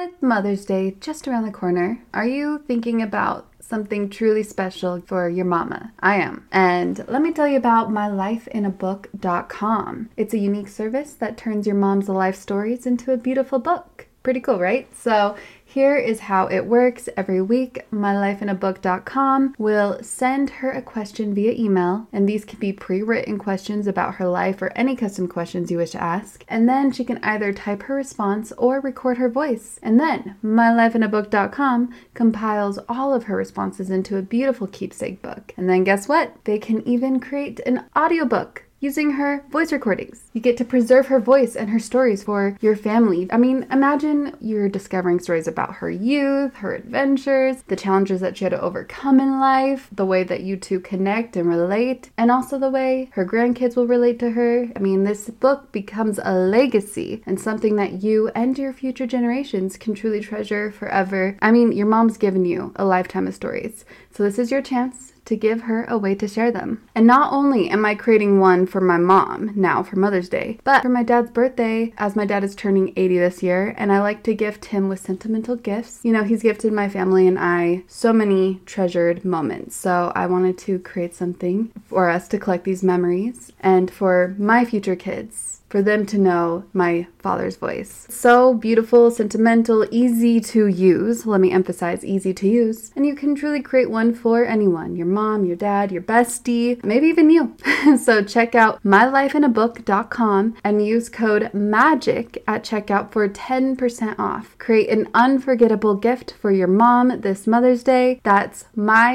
With Mother's Day just around the corner, are you thinking about something truly special for your mama? I am. And let me tell you about mylifeinabook.com. It's a unique service that turns your mom's life stories into a beautiful book. Pretty cool, right? So here is how it works. Every week, mylifeinabook.com will send her a question via email, and these can be pre-written questions about her life or any custom questions you wish to ask. And then she can either type her response or record her voice. And then mylifeinabook.com compiles all of her responses into a beautiful keepsake book. And then guess what? They can even create an audiobook using her voice recordings. You get to preserve her voice and her stories for your family. I mean, imagine you're discovering stories about her youth, her adventures, the challenges that she had to overcome in life, the way that you two connect and relate, and also the way her grandkids will relate to her. I mean, this book becomes a legacy and something that you and your future generations can truly treasure forever. I mean, your mom's given you a lifetime of stories, so this is your chance to give her a way to share them. And not only am I creating one for my mom now for Mother's Day, but for my dad's birthday, as my dad is turning 80 this year, and I like to gift him with sentimental gifts. You know, he's gifted my family and I so many treasured moments. So I wanted to create something for us to collect these memories and for my future kids, for them to know my father's voice. So beautiful, sentimental, easy to use. Let me emphasize easy to use. And you can truly create one for anyone, your mom, your dad, your bestie, maybe even you. So check out mylifeinabook.com and use code MAGIC at checkout for 10% off. Create an unforgettable gift for your mom this Mother's Day. That's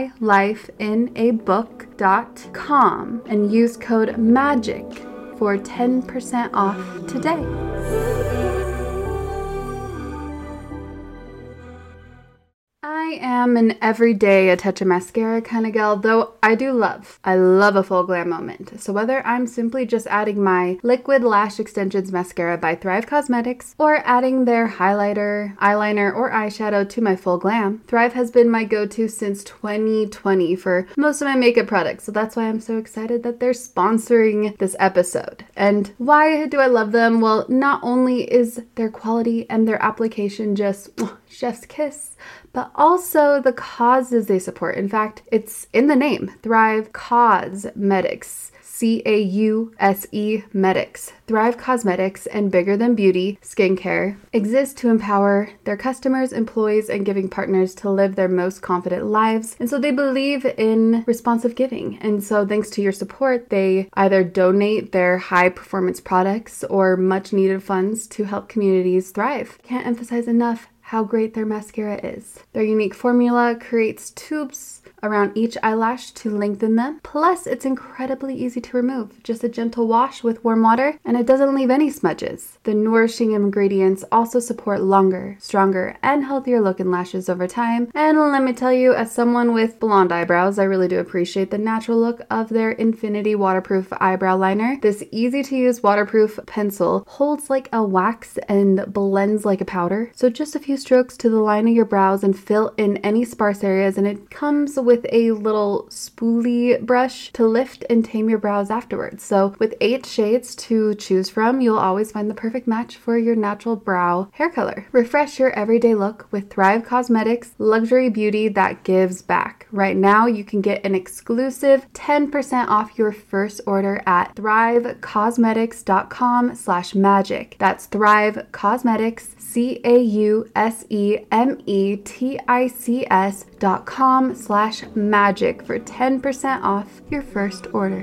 mylifeinabook.com and use code MAGIC for 10% off today. I am an everyday a touch of mascara kind of gal, though I love a full glam moment. So whether I'm simply just adding my Liquid Lash Extensions Mascara by Thrive Causemetics or adding their highlighter, eyeliner, or eyeshadow to my full glam, Thrive has been my go-to since 2020 for most of my makeup products. So that's why I'm so excited that they're sponsoring this episode. And why do I love them? Well, not only is their quality and their application just chef's kiss, but also the causes they support. In fact, it's in the name, Thrive Causemetics. C-A-U-S-E Medics. Thrive Causemetics and Bigger Than Beauty Skincare exist to empower their customers, employees, and giving partners to live their most confident lives. And so they believe in responsive giving. And so thanks to your support, they either donate their high performance products or much needed funds to help communities thrive. Can't emphasize enough how great their mascara is. Their unique formula creates tubes around each eyelash to lengthen them. Plus, it's incredibly easy to remove. Just a gentle wash with warm water, and it doesn't leave any smudges. The nourishing ingredients also support longer, stronger, and healthier looking lashes over time. And let me tell you, as someone with blonde eyebrows, I really do appreciate the natural look of their Infinity Waterproof Eyebrow Liner. This easy-to-use waterproof pencil holds like a wax and blends like a powder. So just a few strokes to the line of your brows and fill in any sparse areas, and it comes with a little spoolie brush to lift and tame your brows afterwards. So with 8 shades to choose from, you'll always find the perfect match for your natural brow hair color. Refresh your everyday look with Thrive Causemetics luxury beauty that gives back. Right now, you can get an exclusive 10% off your first order at thrivecausemetics.com/magic. That's Thrive Causemetics, CAUSEMETICS.com/magic for 10% off your first order.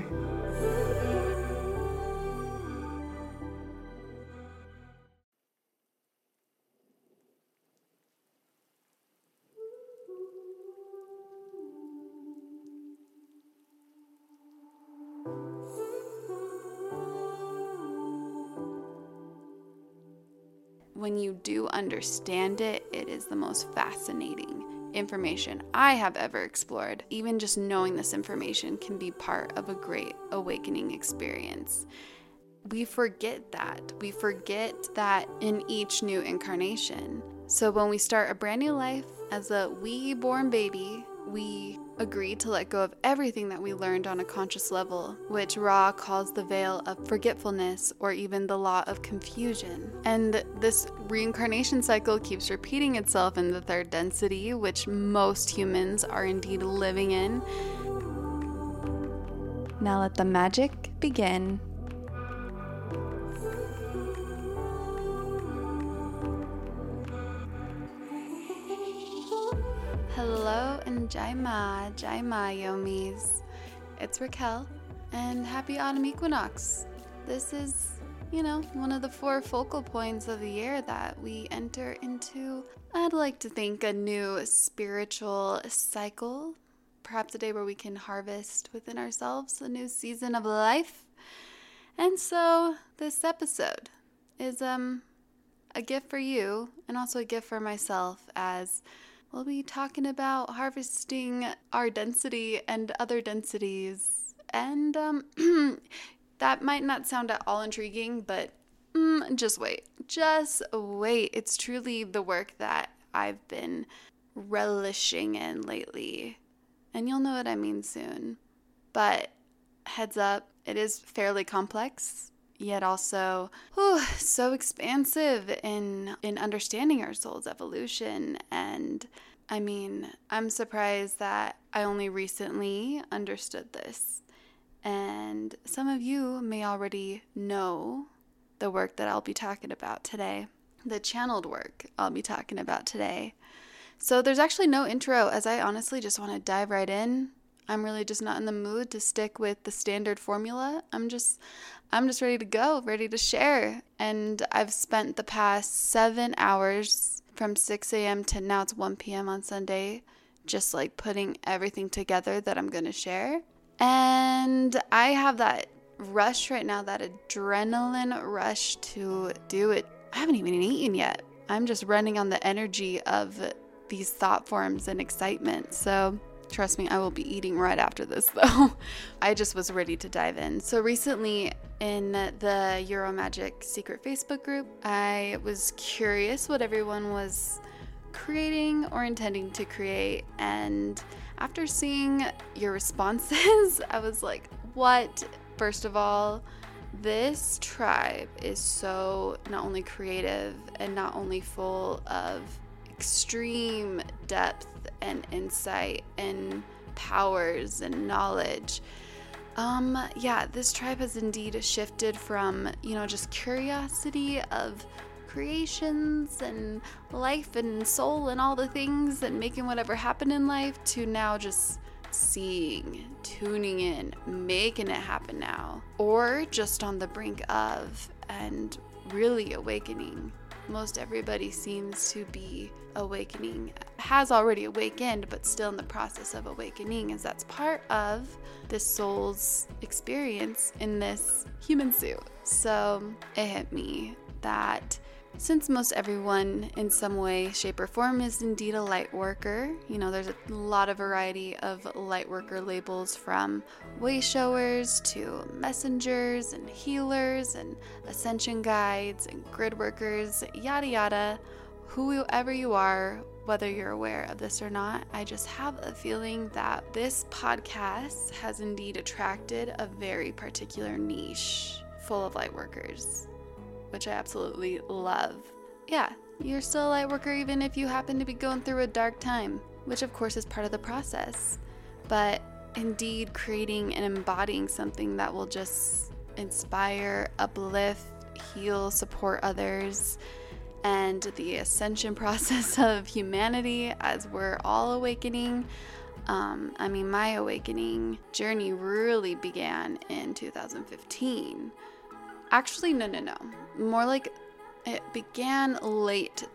When you do understand it, it is the most fascinating information I have ever explored. Even just knowing this information can be part of a great awakening experience. We forget that. We forget that in each new incarnation. So when we start a brand new life as a wee born baby, we agreed to let go of everything that we learned on a conscious level, which Ra calls the veil of forgetfulness or even the law of confusion. And this reincarnation cycle keeps repeating itself in the third density, which most humans are indeed living in. Now let the magic begin. Hello and Jaima Yomis. It's Raquel, and happy autumn equinox. This is, one of the 4 focal points of the year that we enter into, I'd like to think, a new spiritual cycle. Perhaps a day where we can harvest within ourselves a new season of life. And so this episode is a gift for you and also a gift for myself, as we'll be talking about harvesting our density and other densities. And that might not sound at all intriguing, but just wait. Just wait. It's truly the work that I've been relishing in lately. And you'll know what I mean soon. But heads up, it is fairly complex, yet also so expansive in understanding our soul's evolution. And I mean, I'm surprised that I only recently understood this. And some of you may already know the work that I'll be talking about today, the channeled work I'll be talking about today. So there's actually no intro, as I honestly just want to dive right in. I'm really just not in the mood to stick with the standard formula. I'm just ready to go, ready to share. And I've spent the past 7 hours from 6 a.m. to now it's 1 p.m. on Sunday, just like putting everything together that I'm going to share. And I have that rush right now, that adrenaline rush to do it. I haven't even eaten yet. I'm just running on the energy of these thought forms and excitement. So trust me, I will be eating right after this though. I just was ready to dive in. So recently in the Euromagic secret Facebook group, I was curious what everyone was creating or intending to create. And after seeing your responses, I was like, what? First of all, this tribe is so not only creative and not only full of extreme depth and insight and powers and knowledge. This tribe has indeed shifted from, just curiosity of creations and life and soul and all the things and making whatever happen in life to now just seeing, tuning in, making it happen now, or just on the brink of and really awakening. Most everybody seems to be awakening, has already awakened, but still in the process of awakening, as that's part of this soul's experience in this human suit. So it hit me that since most everyone in some way, shape, or form is indeed a light worker, there's a lot of variety of light worker labels, from way showers to messengers and healers and ascension guides and grid workers, yada yada. Whoever you are, whether you're aware of this or not, I just have a feeling that this podcast has indeed attracted a very particular niche full of light workers, which I absolutely love. Yeah, you're still a light worker even if you happen to be going through a dark time, which of course is part of the process. But indeed creating and embodying something that will just inspire, uplift, heal, support others, and the ascension process of humanity as we're all awakening. My awakening journey really began in 2015. Actually, no. More like it began late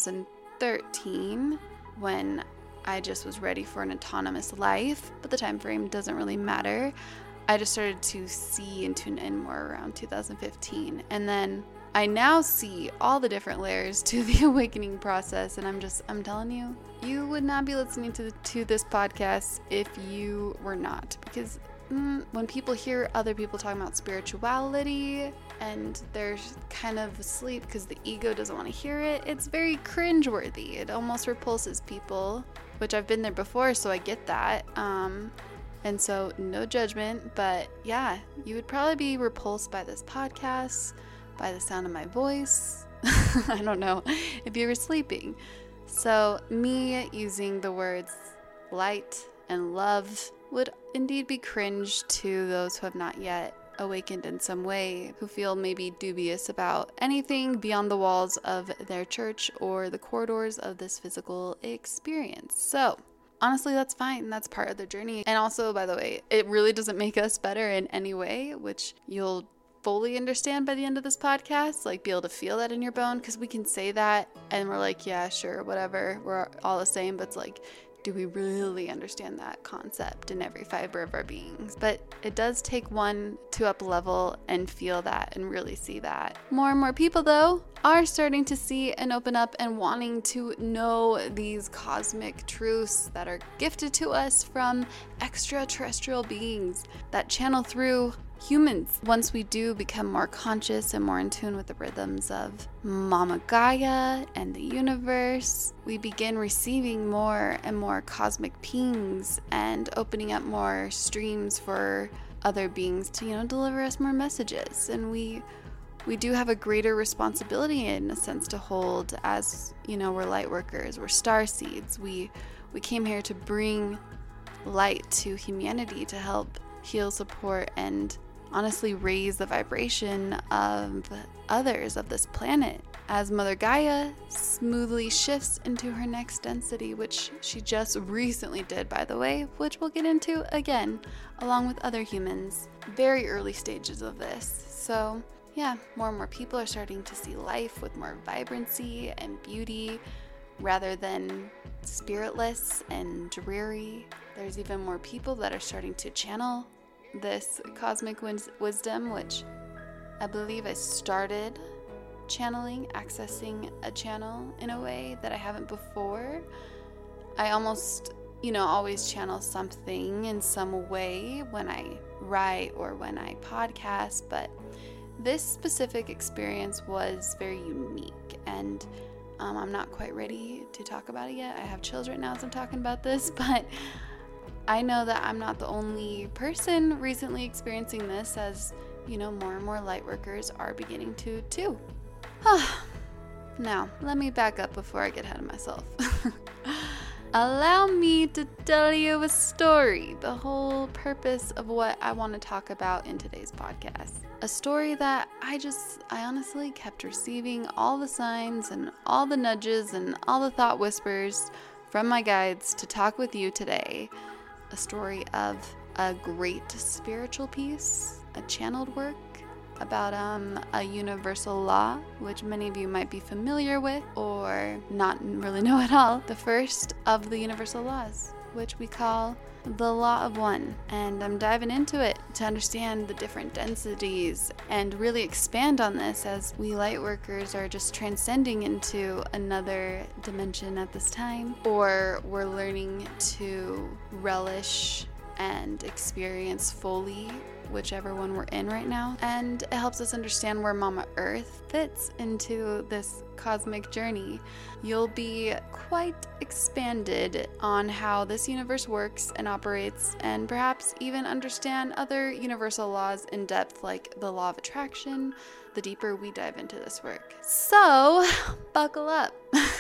2013 when I just was ready for an autonomous life, but the time frame doesn't really matter. I just started to see and tune in more around 2015. And then I now see all the different layers to the awakening process, and I'm telling you, you would not be listening to this podcast if you were not, because when people hear other people talking about spirituality and they're kind of asleep because the ego doesn't want to hear it, it's very cringeworthy. It almost repulses people, which I've been there before, so I get that. And so no judgment, but yeah, you would probably be repulsed by this podcast, by the sound of my voice. I don't know, if you were sleeping. So me using the words light and love would indeed be cringe to those who have not yet awakened in some way, who feel maybe dubious about anything beyond the walls of their church or the corridors of this physical experience. So honestly, that's fine. That's part of the journey. And also, by the way, it really doesn't make us better in any way, which you'll fully understand by the end of this podcast, like be able to feel that in your bone, because we can say that and we're like, yeah, sure, whatever, we're all the same, but it's like, do we really understand that concept in every fiber of our beings? But it does take one to up level and feel that and really see that. More and more people, though, are starting to see and open up and wanting to know these cosmic truths that are gifted to us from extraterrestrial beings that channel through humans. Once we do become more conscious and more in tune with the rhythms of Mama Gaia and the universe, we begin receiving more and more cosmic pings and opening up more streams for other beings to, deliver us more messages. And we do have a greater responsibility in a sense to hold as, we're light workers, we're star seeds. We came here to bring light to humanity, to help heal, support, and honestly raise the vibration of others of this planet as Mother Gaia smoothly shifts into her next density, which she just recently did, by the way, which we'll get into again along with other humans. Very early stages of this. So yeah, more and more people are starting to see life with more vibrancy and beauty rather than spiritless and dreary. There's even more people that are starting to channel this cosmic wisdom, which I believe I started channeling, accessing a channel in a way that I haven't before. I almost, always channel something in some way when I write or when I podcast, but this specific experience was very unique, and I'm not quite ready to talk about it yet. I have chills right now as I'm talking about this, but I know that I'm not the only person recently experiencing this, as, more and more light workers are beginning to too. Now, let me back up before I get ahead of myself. Allow me to tell you a story, the whole purpose of what I want to talk about in today's podcast. A story that I honestly kept receiving all the signs and all the nudges and all the thought whispers from my guides to talk with you today. A story of a great spiritual piece, a channeled work about a universal law, which many of you might be familiar with or not really know at all. The first of the universal laws, which we call the Law of One. And I'm diving into it to understand the different densities and really expand on this, as we light workers are just transcending into another dimension at this time, or we're learning to relish and experience fully whichever one we're in right now. And it helps us understand where Mama Earth fits into this cosmic journey. You'll be quite expanded on how this universe works and operates, and perhaps even understand other universal laws in depth, like the law of attraction, the deeper we dive into this work. So, buckle up.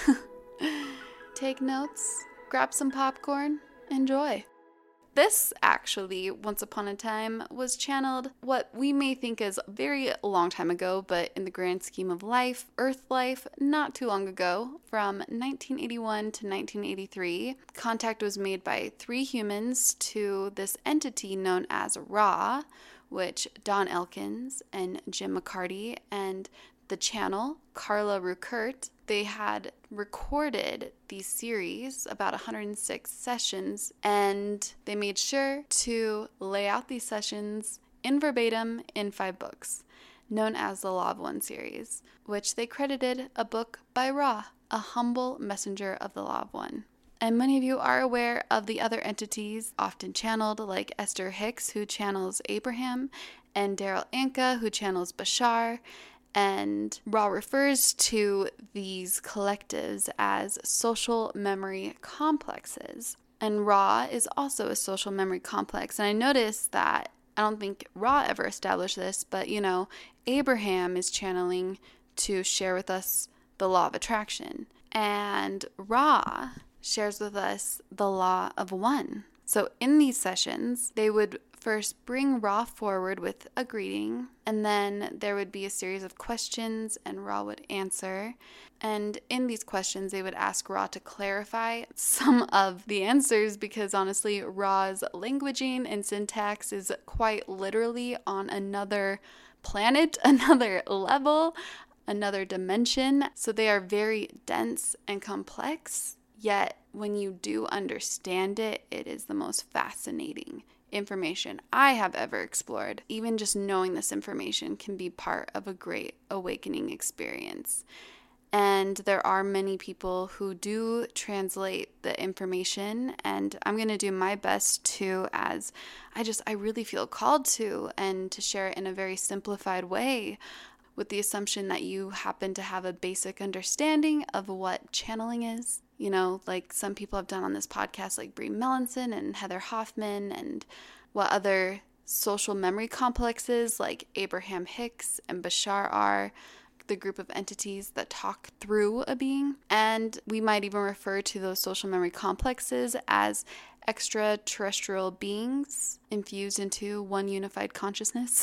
Take notes, grab some popcorn, enjoy. This actually, once upon a time, was channeled what we may think is a very long time ago, but in the grand scheme of life, Earth life, not too long ago, from 1981 to 1983. Contact was made by 3 humans to this entity known as Ra, which Don Elkins and Jim McCarty and the channel, Carla Ruckert, they had recorded these series, about 106 sessions, and they made sure to lay out these sessions in verbatim in 5 books, known as the Law of One series, which they credited a book by Ra, a humble messenger of the Law of One. And many of you are aware of the other entities often channeled, like Esther Hicks, who channels Abraham, and Daryl Anka, who channels Bashar. And Ra refers to these collectives as social memory complexes. And Ra is also a social memory complex. And I noticed that, I don't think Ra ever established this, but Abraham is channeling to share with us the law of attraction. And Ra shares with us the law of one. So in these sessions, they would first bring Ra forward with a greeting, and then there would be a series of questions and Ra would answer. And in these questions, they would ask Ra to clarify some of the answers, because honestly, Ra's languaging and syntax is quite literally on another planet, another level, another dimension. So they are very dense and complex, yet when you do understand it, it is the most fascinating information I have ever explored. Even just knowing this information can be part of a great awakening experience. And there are many people who do translate the information, and I'm going to do my best to, as I really feel called to, and to share it in a very simplified way, with the assumption that you happen to have a basic understanding of what channeling is. Like some people have done on this podcast, like Brie Melanson and Heather Hoffman, and what other social memory complexes like Abraham Hicks and Bashar are, the group of entities that talk through a being. And we might even refer to those social memory complexes as extraterrestrial beings infused into one unified consciousness.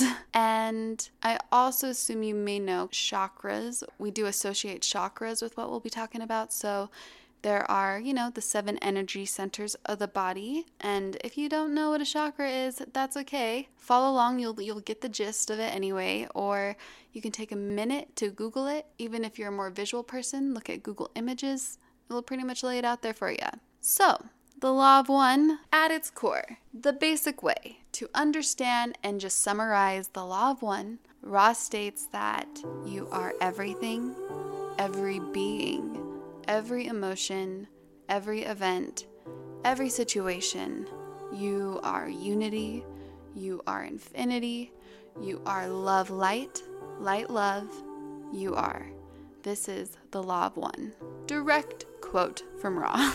And I also assume you may know chakras. We do associate chakras with what we'll be talking about. So there are, the 7 energy centers of the body. And if you don't know what a chakra is, that's okay. Follow along, you'll get the gist of it anyway. Or you can take a minute to Google it. Even if you're a more visual person, look at Google Images. It'll pretty much lay it out there for you. So, the law of one, at its core, the basic way to understand and just summarize the law of one, Ra states that you are everything, every being, every emotion, every event, every situation. You are unity, you are infinity, you are love light, light love, you are. This is the law of one. Direct quote from Ra.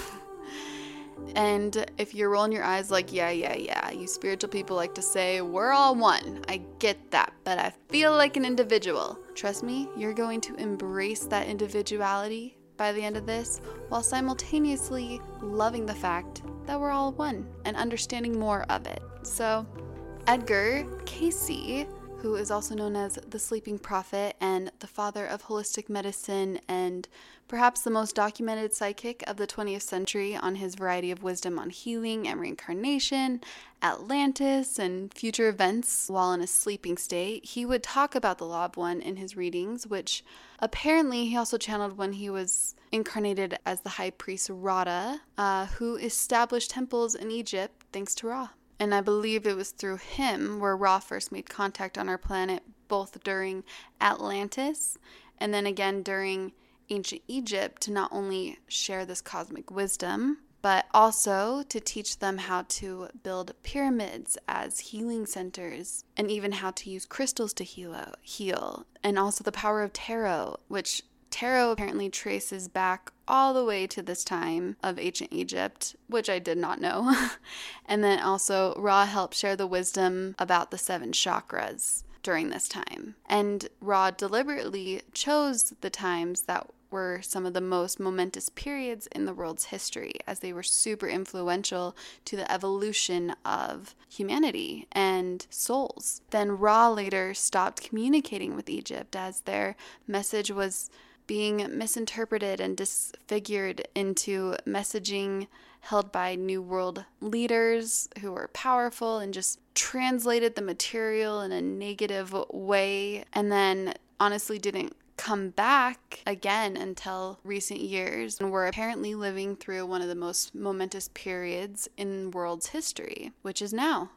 And if you're rolling your eyes like, yeah, you spiritual people like to say, we're all one. I get that, but I feel like an individual. Trust me, you're going to embrace that individuality by the end of this, while simultaneously loving the fact that we're all one and understanding more of it. So, Edgar Cayce, who is also known as the Sleeping Prophet and the father of holistic medicine and perhaps the most documented psychic of the 20th century on his variety of wisdom on healing and reincarnation, Atlantis, and future events while in a sleeping state, he would talk about the Law of One in his readings, which apparently he also channeled when he was incarnated as the high priest Rada, who established temples in Egypt thanks to Ra. And I believe it was through him where Ra first made contact on our planet, both during Atlantis and then again during ancient Egypt, to not only share this cosmic wisdom, but also to teach them how to build pyramids as healing centers, and even how to use crystals to heal, and also the power of tarot, which tarot apparently traces back all the way to this time of ancient Egypt, which I did not know. And then also Ra helped share the wisdom about the 7 chakras during this time. And Ra deliberately chose the times that were some of the most momentous periods in the world's history, as they were super influential to the evolution of humanity and souls. Then Ra later stopped communicating with Egypt as their message was being misinterpreted and disfigured into messaging held by New World leaders who were powerful and just translated the material in a negative way, and then honestly didn't come back again until recent years, and we're apparently living through one of the most momentous periods in world's history, which is now.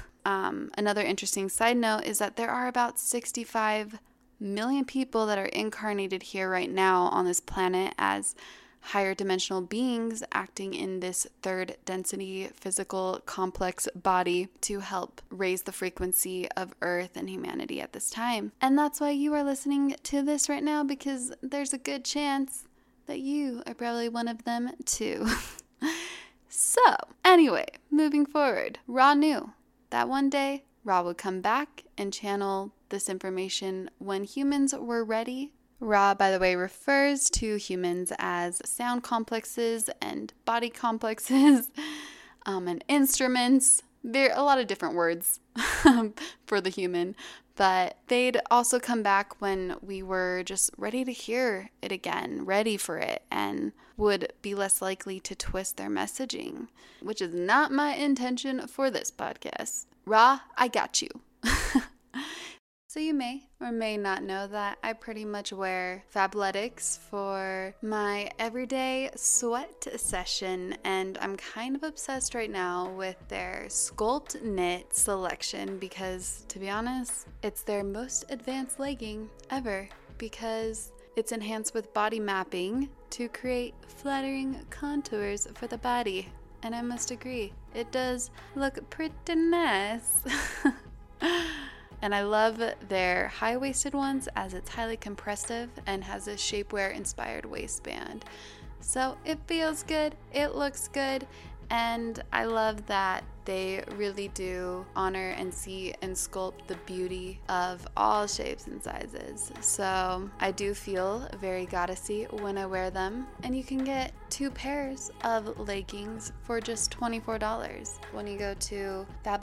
Another interesting side note is that there are about 65 million people that are incarnated here right now on this planet as higher dimensional beings acting in this third density physical complex body to help raise the frequency of Earth and humanity at this time. And that's why you are listening to this right now, because there's a good chance that you are probably one of them too. So, anyway, moving forward, Ra knew that one day Ra would come back and channel this information when humans were ready. Ra, by the way, refers to humans as sound complexes and body complexes and instruments. There are a lot of different words for the human, but they'd also come back when we were just ready to hear it again, ready for it, and would be less likely to twist their messaging, which is not my intention for this podcast. Ra, I got you. So you may or may not know that I pretty much wear Fabletics for my everyday sweat session, and I'm kind of obsessed right now with their Sculpt Knit selection because, to be honest, it's their most advanced legging ever because it's enhanced with body mapping to create flattering contours for the body. And I must agree, it does look pretty nice. And I love their high-waisted ones as it's highly compressive and has a shapewear-inspired waistband. So it feels good, it looks good, and I love that they really do honor and see and sculpt the beauty of all shapes and sizes. So I do feel very goddessy when I wear them, and you can get 2 pairs of leggings for just $24 when you go to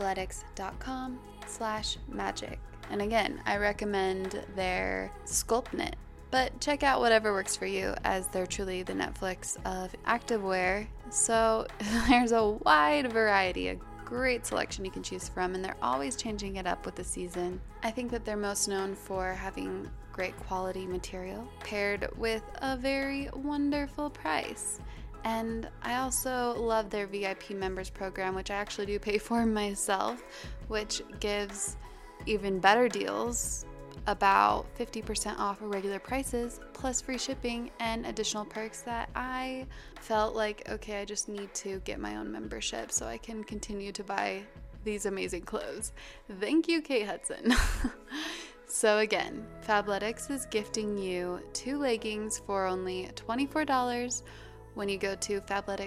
fabletics.com/magic. And again, I recommend their Sculpt Knit, but check out whatever works for you, as they're truly the Netflix of activewear. So there's a wide variety, a great selection you can choose from, and they're always changing it up with the season. I think that they're most known for having great quality material paired with a very wonderful price. And I also love their VIP members program, which I actually do pay for myself, which gives even better deals, about 50% off of regular prices, plus free shipping and additional perks that I felt like, okay, I just need to get my own membership so I can continue to buy these amazing clothes. Thank you, Kate Hudson. So again, Fabletics is gifting you 2 leggings for only $24 when you go to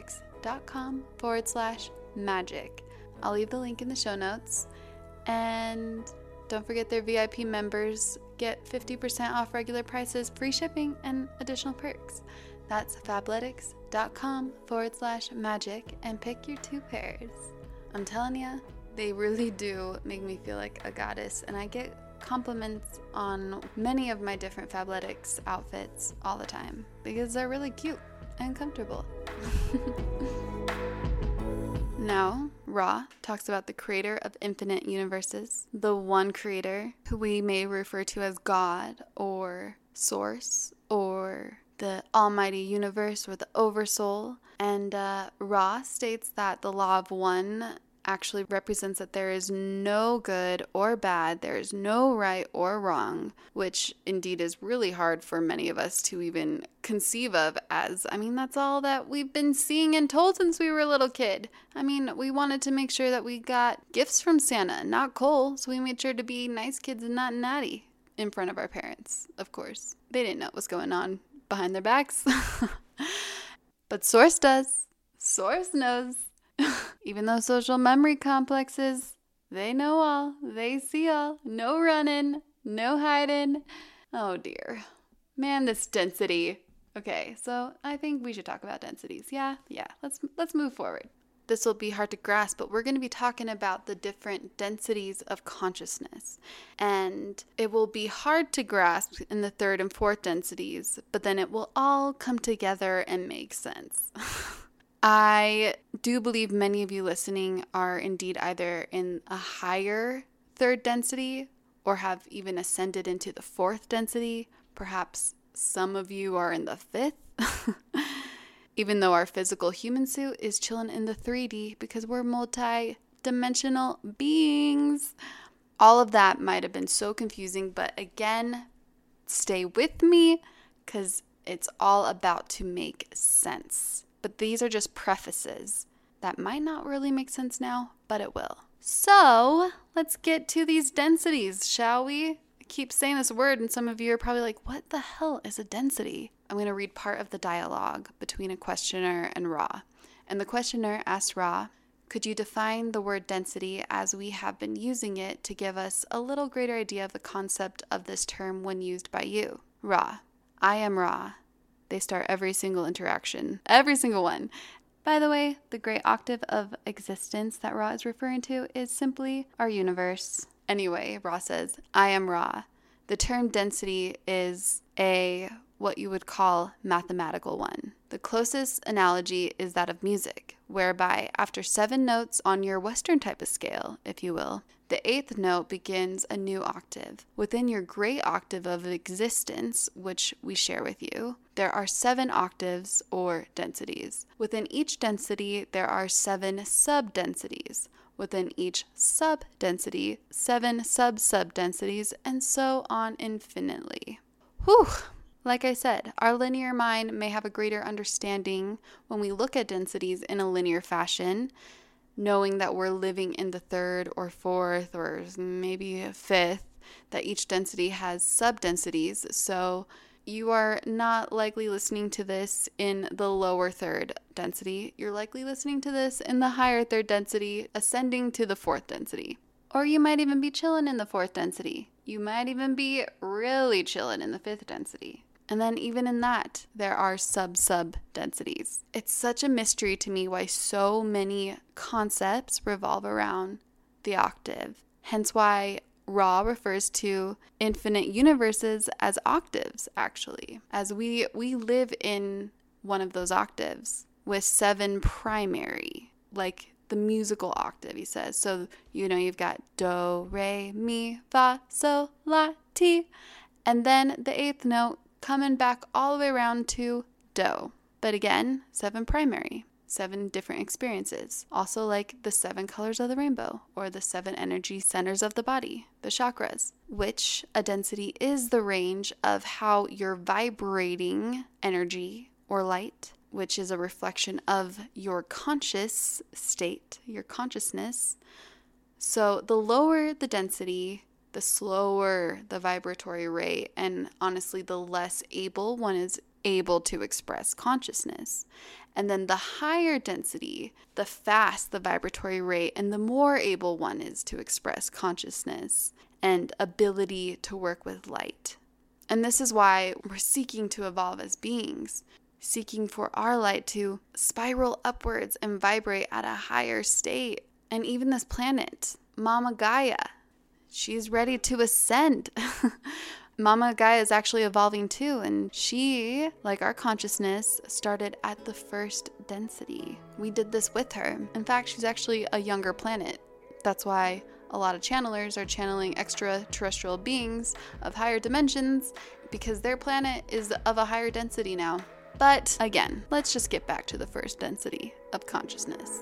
fabletics.com/magic. I'll leave the link in the show notes. And don't forget, their VIP members get 50% off regular prices, free shipping, and additional perks. That's fabletics.com/magic and pick your 2 pairs. I'm telling ya, they really do make me feel like a goddess, and I get compliments on many of my different Fabletics outfits all the time because they're really cute and comfortable. Now, Ra talks about the creator of infinite universes, the one creator who we may refer to as God or Source or the almighty universe or the oversoul. And Ra states that the law of one actually represents that there is no good or bad, there is no right or wrong, which indeed is really hard for many of us to even conceive of, as, I mean, that's all that we've been seeing and told since we were a little kid. I mean, we wanted to make sure that we got gifts from Santa, not coal, so we made sure to be nice kids and not naughty in front of our parents, of course. They didn't know what was going on behind their backs. But Source does. Source knows. Even though social memory complexes, they know all, they see all, no running, no hiding. Oh dear. Man, this density. Okay, so I think we should talk about densities. Yeah, let's move forward. This will be hard to grasp, but we're going to be talking about the different densities of consciousness. And it will be hard to grasp in the 3rd and 4th densities, but then it will all come together and make sense. I do believe many of you listening are indeed either in a higher 3rd density or have even ascended into the 4th density. Perhaps some of you are in the 5th, even though our physical human suit is chilling in the 3D because we're multi-dimensional beings. All of that might have been so confusing, but again, stay with me because It's all about to make sense. But these are just prefaces that might not really make sense now, but it will. So let's get to these densities, shall we? I keep saying this word and some of you are probably like, what the hell is a density? I'm going to read part of the dialogue between a questioner and Ra. And the questioner asked Ra, could you define the word density as we have been using it to give us a little greater idea of the concept of this term when used by you? Ra, I am Ra. They start every single interaction, every single one. By the way, the great octave of existence that Ra is referring to is simply our universe. Anyway, Ra says, I am Ra. The term density is what you would call mathematical one. The closest analogy is that of music, whereby after 7 notes on your Western type of scale, if you will, the 8th note begins a new octave. Within your great octave of existence, which we share with you, there are 7 octaves or densities. Within each density, there are 7 sub-densities. Within each sub-density, 7 sub-sub-densities, and so on infinitely. Whew! Like I said, our linear mind may have a greater understanding when we look at densities in a linear fashion, knowing that we're living in the 3rd or 4th or maybe a 5th, that each density has sub-densities. So you are not likely listening to this in the lower 3rd density. You're likely listening to this in the higher 3rd density, ascending to the 4th density. Or you might even be chilling in the 4th density. You might even be really chilling in the 5th density. And then even in that, there are sub-sub densities. It's such a mystery to me why so many concepts revolve around the octave. Hence why Ra refers to infinite universes as octaves, actually, as we live in one of those octaves with 7 primary, like the musical octave, he says. So, you've got do, re, mi, fa, sol, la, ti, and then the 8th note coming back all the way around to do. But again, 7 primary, 7 different experiences. Also like the 7 colors of the rainbow or the 7 energy centers of the body, the chakras, which a density is the range of how you're vibrating energy or light, which is a reflection of your conscious state, your consciousness. So the lower the density, the slower the vibratory rate, and honestly, the less able one is able to express consciousness. And then the higher density, the fast the vibratory rate, and the more able one is to express consciousness and ability to work with light. And this is why we're seeking to evolve as beings, seeking for our light to spiral upwards and vibrate at a higher state. And even this planet, Mama Gaia, she's ready to ascend. Mama Gaia is actually evolving too, and she, like our consciousness, started at the 1st density. We did this with her. In fact, she's actually a younger planet. That's why a lot of channelers are channeling extraterrestrial beings of higher dimensions, because their planet is of a higher density now. But again, let's just get back to the 1st density of consciousness.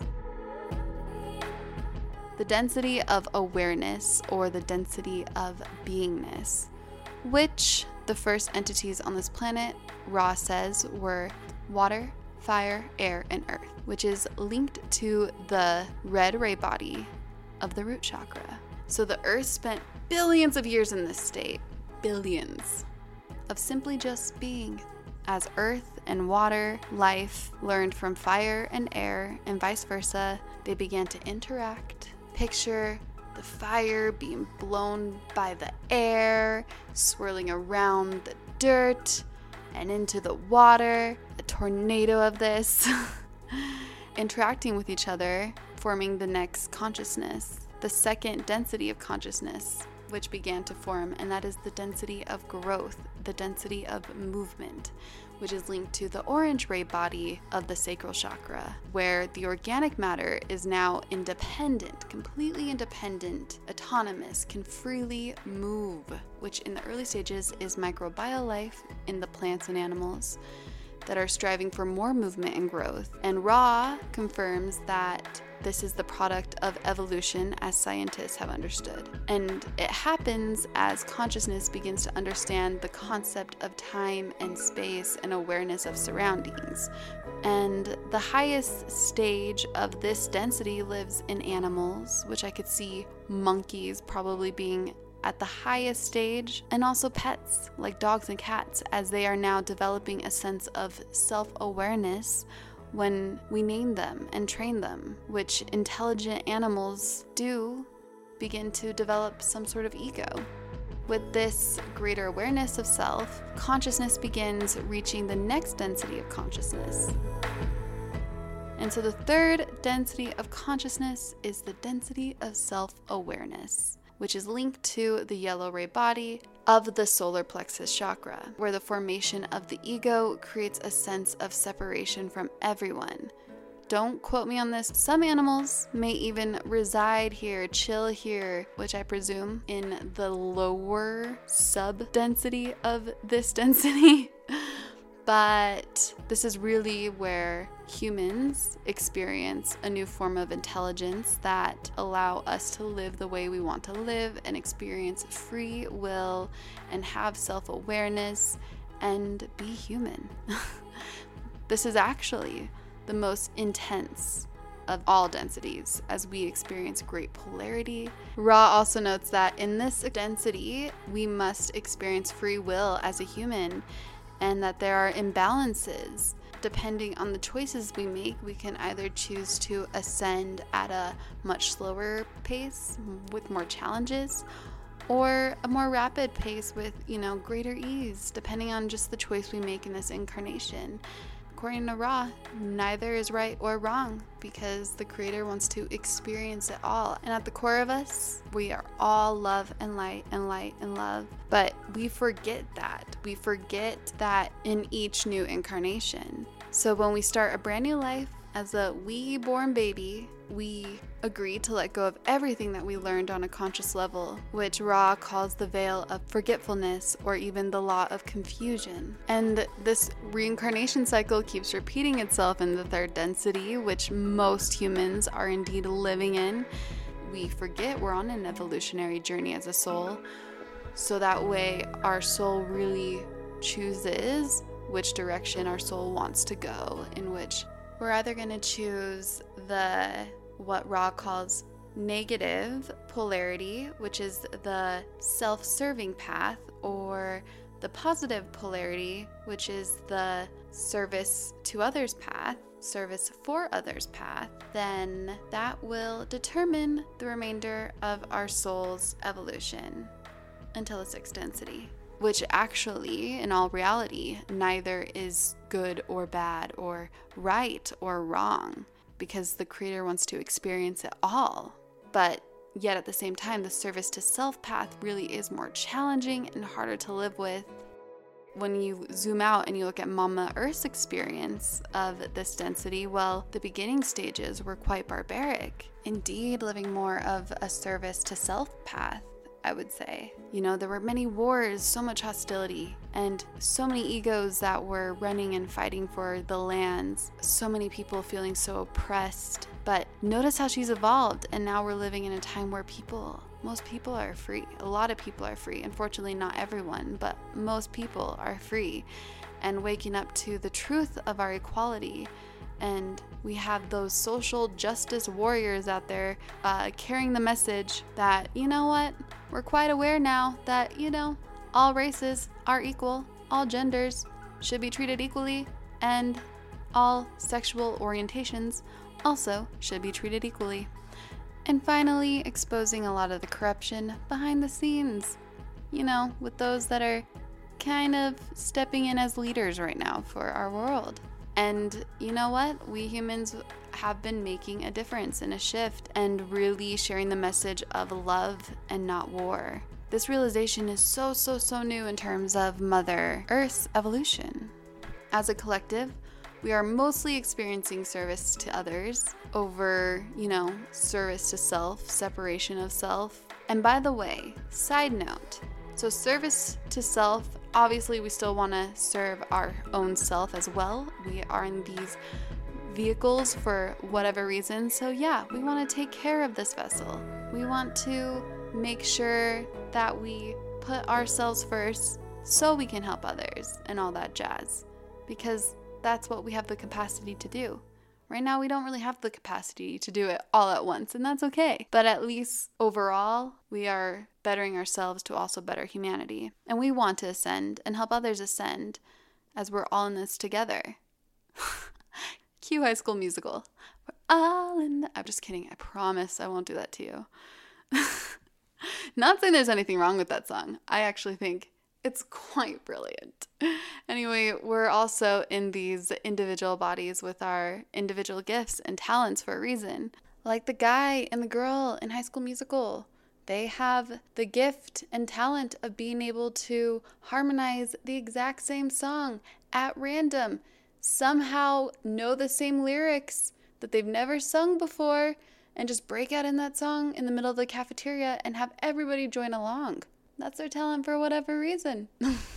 The density of awareness, or the density of beingness, which the first entities on this planet, Ra says, were water, fire, air, and earth, which is linked to the red ray body of the root chakra. So the earth spent billions of years in this state, billions, of simply just being. As earth and water, life, learned from fire and air, and vice versa, they began to interact. Picture the fire being blown by the air, swirling around the dirt and into the water, a tornado of this, interacting with each other, forming the next consciousness, the 2nd density of consciousness, which began to form, and that is the density of growth, the density of movement, which is linked to the orange ray body of the sacral chakra, where the organic matter is now independent, completely independent, autonomous, can freely move, which in the early stages is microbial life in the plants and animals. that are striving for more movement and growth. And Ra confirms that this is the product of evolution as scientists have understood. And it happens as consciousness begins to understand the concept of time and space and awareness of surroundings. And the highest stage of this density lives in animals, which I could see monkeys probably being at the highest stage, and also pets like dogs and cats, as they are now developing a sense of self-awareness when we name them and train them, which intelligent animals do begin to develop some sort of ego. With this greater awareness of self, consciousness begins reaching the next density of consciousness. And so the third density of consciousness is the density of self-awareness, which is linked to the yellow ray body of the solar plexus chakra, where the formation of the ego creates a sense of separation from everyone. Don't quote me on this. Some animals may even reside here, chill here, which I presume in the lower sub-density of this density. But this is really where humans experience a new form of intelligence that allow us to live the way we want to live and experience free will and have self-awareness and be human. This is actually the most intense of all densities as we experience great polarity. Ra also notes that in this density, we must experience free will as a human, and that there are imbalances. Depending on the choices we make, we can either choose to ascend at a much slower pace with more challenges, or a more rapid pace with, greater ease, depending on just the choice we make in this incarnation. According to Ra, neither is right or wrong, because the Creator wants to experience it all. And at the core of us, we are all love and light and light and love. But we forget that. We forget that in each new incarnation. So when we start a brand new life as a wee-born baby, we agree to let go of everything that we learned on a conscious level, which Ra calls the veil of forgetfulness, or even the law of confusion. And this reincarnation cycle keeps repeating itself in the third density, which most humans are indeed living in. We forget we're on an evolutionary journey as a soul, so that way our soul really chooses which direction our soul wants to go, in which we're either going to choose what Ra calls negative polarity, which is the self-serving path, or the positive polarity, which is the service to others path, service for others path. Then that will determine the remainder of our soul's evolution until the sixth density, which actually, in all reality, neither is good or bad or right or wrong, because the Creator wants to experience it all. But yet at the same time, the service to self path really is more challenging and harder to live with. When you zoom out and you look at Mama Earth's experience of this density, well, the beginning stages were quite barbaric. Indeed, living more of a service to self path, I would say. There were many wars, so much hostility, and so many egos that were running and fighting for the lands, so many people feeling so oppressed. But notice how she's evolved, and now we're living in a time where most people are free. A lot of people are free. Unfortunately, not everyone, but most people are free and waking up to the truth of our equality. And we have those social justice warriors out there carrying the message that, we're quite aware now that, all races are equal, all genders should be treated equally, and all sexual orientations also should be treated equally. And finally, exposing a lot of the corruption behind the scenes, with those that are kind of stepping in as leaders right now for our world. And you know what? We humans have been making a difference and a shift, and really sharing the message of love and not war. This realization is so new in terms of Mother Earth's evolution. As a collective, we are mostly experiencing service to others over, service to self, separation of self. And by the way, side note, so service to self Obviously, we still want to serve our own self as well. We are in these vehicles for whatever reason. So yeah, we want to take care of this vessel. We want to make sure that we put ourselves first so we can help others and all that jazz, because that's what we have the capacity to do. Right now, we don't really have the capacity to do it all at once, and that's okay. But at least overall, we are bettering ourselves to also better humanity. And we want to ascend and help others ascend as we're all in this together. Cue High School Musical. We're all in I'm just kidding. I promise I won't do that to you. Not saying there's anything wrong with that song. I actually think it's quite brilliant. Anyway, we're also in these individual bodies with our individual gifts and talents for a reason. Like the guy and the girl in High School Musical. They have the gift and talent of being able to harmonize the exact same song at random. Somehow know the same lyrics that they've never sung before and just break out in that song in the middle of the cafeteria and have everybody join along. That's their talent for whatever reason.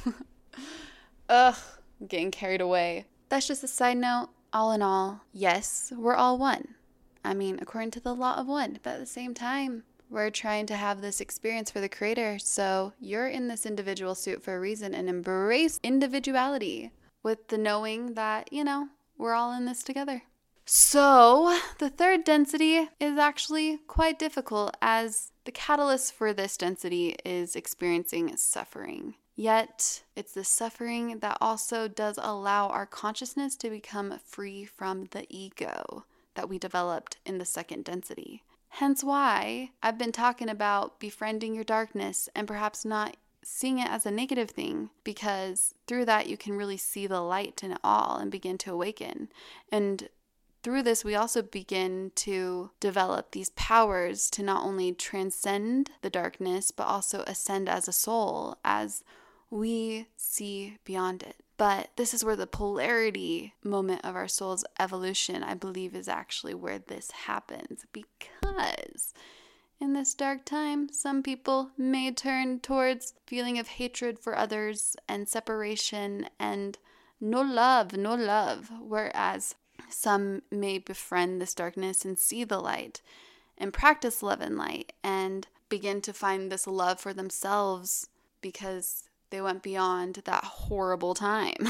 Ugh, I'm getting carried away. That's just a side note. All in all, yes, we're all one. I mean, according to the law of one, but at the same time, we're trying to have this experience for the creator. So you're in this individual suit for a reason, and embrace individuality with the knowing that, we're all in this together. So the third density is actually quite difficult, as the catalyst for this density is experiencing suffering. Yet it's the suffering that also does allow our consciousness to become free from the ego that we developed in the second density. Hence why I've been talking about befriending your darkness and perhaps not seeing it as a negative thing, because through that you can really see the light in it all and begin to awaken. And through this, we also begin to develop these powers to not only transcend the darkness, but also ascend as a soul as we see beyond it. But this is where the polarity moment of our soul's evolution, I believe, is actually where this happens. Because in this dark time, some people may turn towards feeling of hatred for others and separation and no love, whereas some may befriend this darkness and see the light and practice love and light and begin to find this love for themselves because they went beyond that horrible time.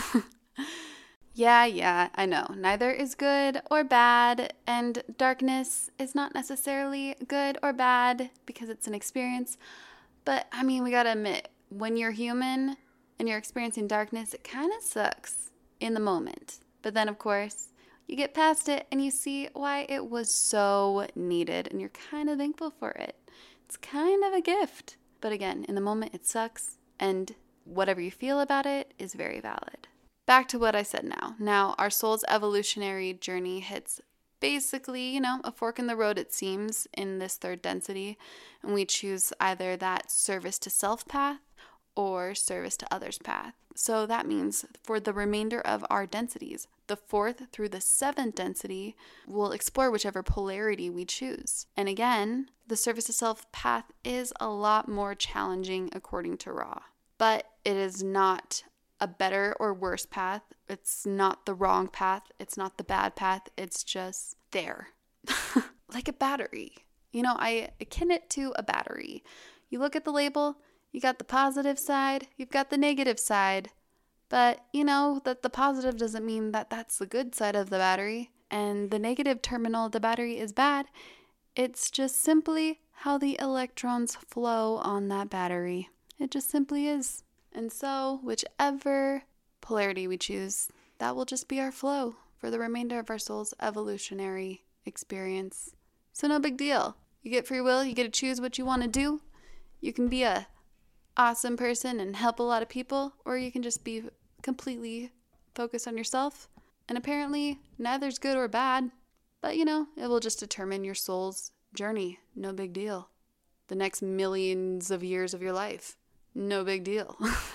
Yeah, I know. Neither is good or bad, and darkness is not necessarily good or bad because it's an experience. But, I mean, we gotta admit, when you're human and you're experiencing darkness, it kind of sucks in the moment. But then, of course, you get past it and you see why it was so needed, and you're kind of thankful for it. It's kind of a gift. But again, in the moment, it sucks, and whatever you feel about it is very valid. Back to what I said now. Now, our soul's evolutionary journey hits basically, a fork in the road, it seems, in this third density. And we choose either that service to self path or service to others path. So that means for the remainder of our densities, the fourth through the seventh density, we'll explore whichever polarity we choose. And again, the service to self path is a lot more challenging according to Ra. But it is not a better or worse path. It's not the wrong path. It's not the bad path. It's just there. Like a battery. I akin it to a battery. You look at the label, you got the positive side, you've got the negative side. But that the positive doesn't mean that that's the good side of the battery, and the negative terminal of the battery is bad. It's just simply how the electrons flow on that battery. It just simply is. And so, whichever polarity we choose, that will just be our flow for the remainder of our soul's evolutionary experience. So no big deal. You get free will, you get to choose what you want to do. You can be a awesome person and help a lot of people, or you can just be completely focused on yourself. And apparently, neither's good or bad, but it will just determine your soul's journey. No big deal. The next millions of years of your life. No big deal.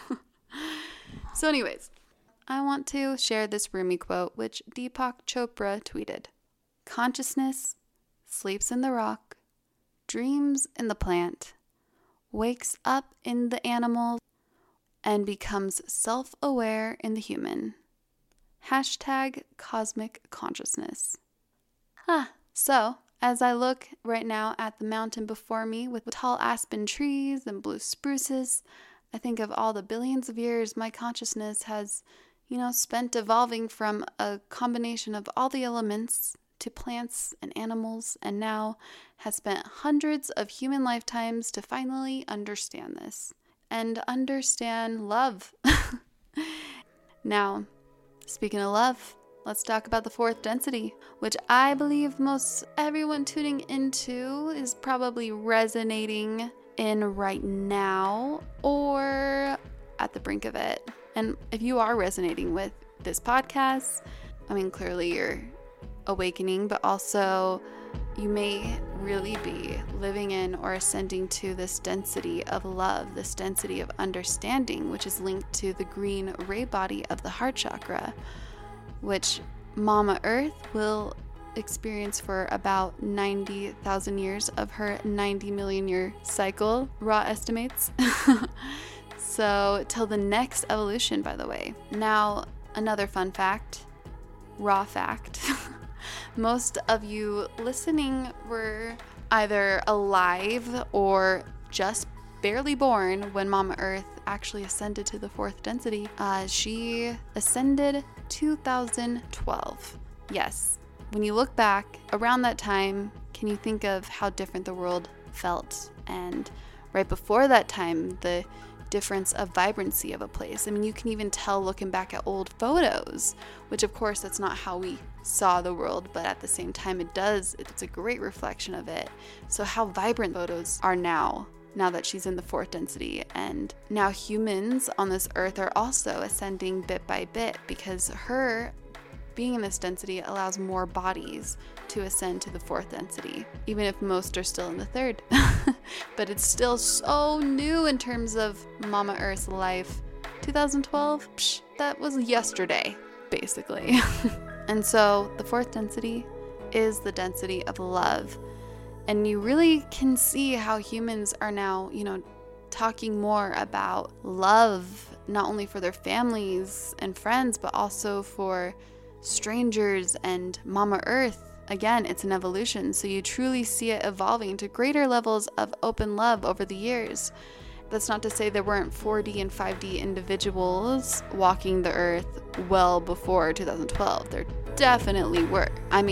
So anyways, I want to share this Rumi quote, which Deepak Chopra tweeted. Consciousness sleeps in the rock, dreams in the plant, wakes up in the animal, and becomes self-aware in the human. Hashtag cosmic consciousness. So as I look right now at the mountain before me with tall aspen trees and blue spruces, I think of all the billions of years my consciousness has, spent evolving from a combination of all the elements to plants and animals, and now has spent hundreds of human lifetimes to finally understand this and understand love. Now, speaking of love, let's talk about the fourth density, which I believe most everyone tuning into is probably resonating in right now or at the brink of it. And if you are resonating with this podcast, clearly you're awakening, but also you may really be living in or ascending to this density of love, this density of understanding, which is linked to the green ray body of the heart chakra, which Mama Earth will experience for about 90,000 years of her 90 million year cycle, Ra estimates. So till the next evolution, by the way. Now, another fun fact, Ra fact. Most of you listening were either alive or just barely born when Mama Earth actually ascended to the fourth density. She ascended 2012. Yes. When you look back around that time, can you think of how different the world felt? And right before that time, the difference of vibrancy of a place. You can even tell looking back at old photos, which of course that's not how we saw the world, but at the same time it's a great reflection of it. So how vibrant photos are now that she's in the fourth density. And now humans on this earth are also ascending bit by bit, because her being in this density allows more bodies to ascend to the fourth density, even if most are still in the third. But it's still so new in terms of Mama Earth's life. 2012, that was yesterday, basically. And so the fourth density is the density of love. And you really can see how humans are now, talking more about love, not only for their families and friends, but also for strangers and Mama Earth. Again, it's an evolution, so you truly see it evolving to greater levels of open love over the years. That's not to say there weren't 4D and 5D individuals walking the earth well before 2012. There definitely were.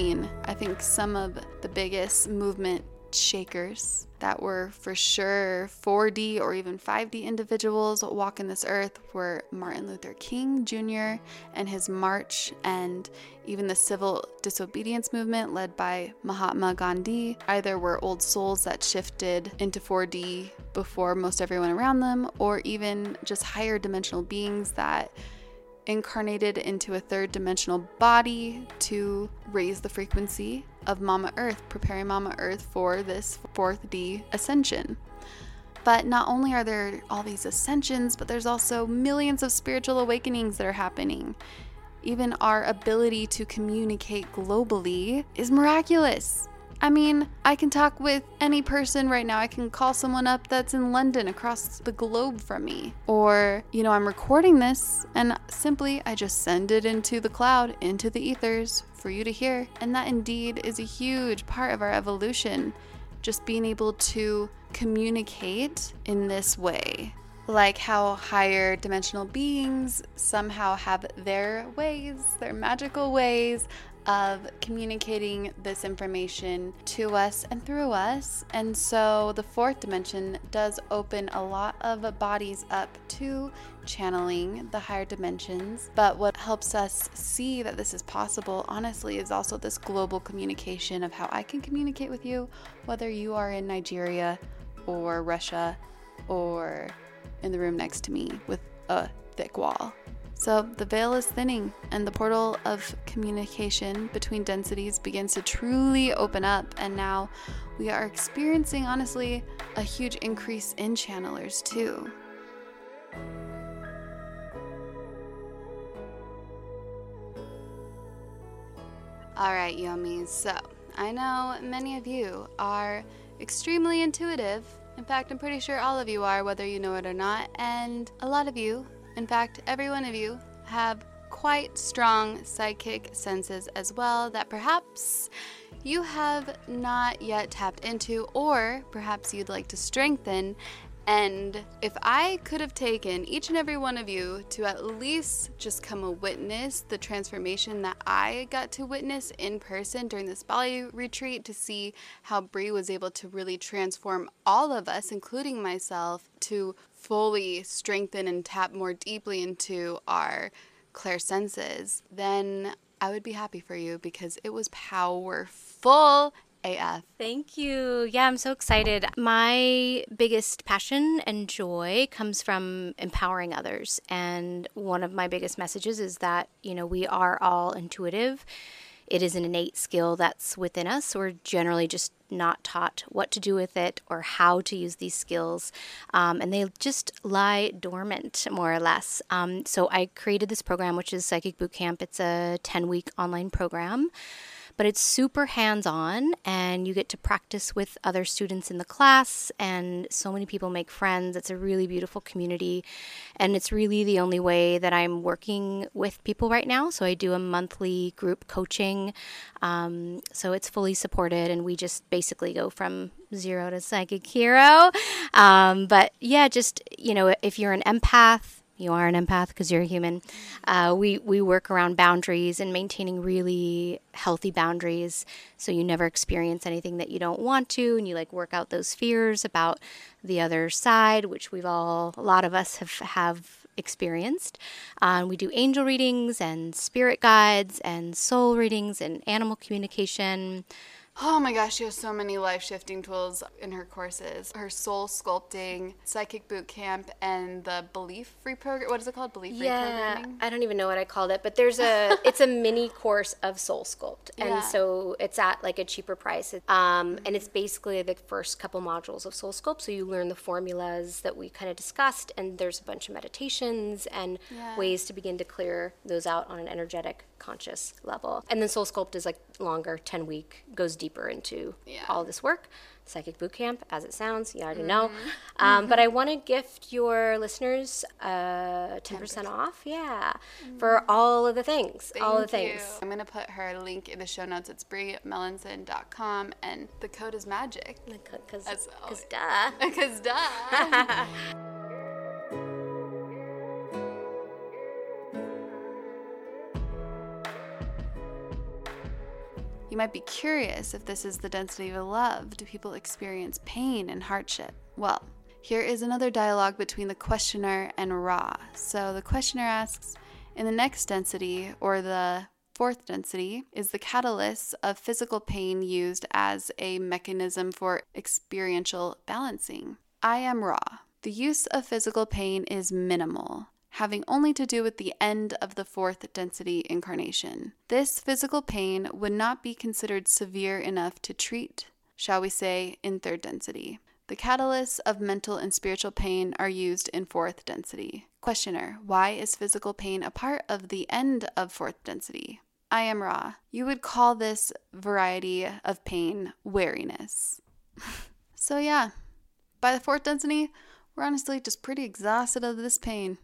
I think some of the biggest movement shakers that were for sure 4D or even 5D individuals walking this earth were Martin Luther King Jr. and his march, and even the civil disobedience movement led by Mahatma Gandhi. Either were old souls that shifted into 4D before most everyone around them, or even just higher dimensional beings that incarnated into a third dimensional body to raise the frequency of Mama Earth, preparing Mama Earth for this 4D ascension. But not only are there all these ascensions, but there's also millions of spiritual awakenings that are happening. Even our ability to communicate globally is miraculous. I can talk with any person right now. I can call someone up that's in London across the globe from me. Or, I'm recording this and simply I just send it into the cloud, into the ethers for you to hear. And that indeed is a huge part of our evolution. Just being able to communicate in this way. Like how higher dimensional beings somehow have their ways, their magical ways of communicating this information to us and through us. And so the fourth dimension does open a lot of bodies up to channeling the higher dimensions. But what helps us see that this is possible, honestly, is also this global communication of how I can communicate with you, whether you are in Nigeria or Russia or in the room next to me with a thick wall. So the veil is thinning and the portal of communication between densities begins to truly open up. And now we are experiencing, honestly, a huge increase in channelers too. All right, yummies. So I know many of you are extremely intuitive In fact, I'm pretty sure all of you are, whether you know it or not. And a lot of you, in fact, every one of you, have quite strong psychic senses as well that perhaps you have not yet tapped into, or perhaps you'd like to strengthen. And if I could have taken each and every one of you to at least just come a witness the transformation that I got to witness in person during this Bali retreat, to see how Bree was able to really transform all of us, including myself, to fully strengthen and tap more deeply into our clairsenses, then I would be happy for you, because it was powerful AF. Thank you. Yeah, I'm so excited. My biggest passion and joy comes from empowering others. And one of my biggest messages is that, we are all intuitive. It is an innate skill that's within us. We're generally just not taught what to do with it or how to use these skills. And they just lie dormant, more or less. So I created this program, which is Psychic Bootcamp. It's a 10-week online program. But it's super hands-on, and you get to practice with other students in the class, and so many people make friends. It's a really beautiful community, and it's really the only way that I'm working with people right now. So I do a monthly group coaching, so it's fully supported, and we just basically go from zero to psychic hero. But yeah, just, if you're an empath, you are an empath because you're a human. We work around boundaries and maintaining really healthy boundaries, so you never experience anything that you don't want to, and you work out those fears about the other side, which a lot of us have experienced. We do angel readings and spirit guides and soul readings and animal communication. Oh my gosh, she has so many life-shifting tools in her courses. Her soul sculpting, psychic boot camp, and the belief reprogram. What is it called? Belief reprogramming? I don't even know what I called it, but it's a mini course of soul sculpt. And so it's at a cheaper price. And it's basically the first couple modules of soul sculpt. So you learn the formulas that we kind of discussed, and there's a bunch of meditations and ways to begin to clear those out on an energetic, conscious level. And then soul sculpt is longer, 10-week, goes deeper into all this work. Psychic Bootcamp, as it sounds, you already know. But I want to gift your listeners 10% off, for all of the things. Thank you. I'm going to put her link in the show notes. It's BreeMellinson.com, and the code is MAGIC. Because duh. Because duh. You might be curious if this is the density of love. Do people experience pain and hardship? Well, here is another dialogue between the questioner and Ra. So the questioner asks, in the next density, or the fourth density, is the catalyst of physical pain used as a mechanism for experiential balancing? I am Ra. The use of physical pain is minimal, having only to do with the end of the fourth density incarnation. This physical pain would not be considered severe enough to treat, shall we say, in third density. The catalysts of mental and spiritual pain are used in fourth density. Questioner, why is physical pain a part of the end of fourth density? I am Ra. You would call this variety of pain wariness. So yeah, by the fourth density, we're honestly just pretty exhausted of this pain.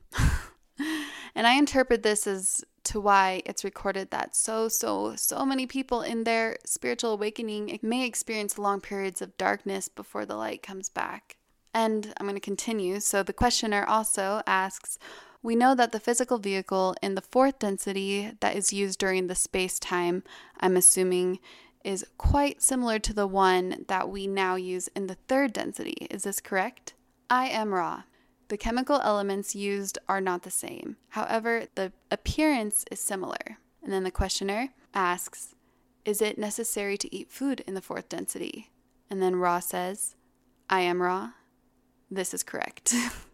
And I interpret this as to why it's recorded that so many people in their spiritual awakening may experience long periods of darkness before the light comes back. And I'm going to continue. So the questioner also asks, we know that the physical vehicle in the fourth density that is used during the space-time, I'm assuming, is quite similar to the one that we now use in the third density. Is this correct? I am Ra. The chemical elements used are not the same. However, the appearance is similar. And then the questioner asks, is it necessary to eat food in the fourth density? And then Ra says, I am Ra. This is correct.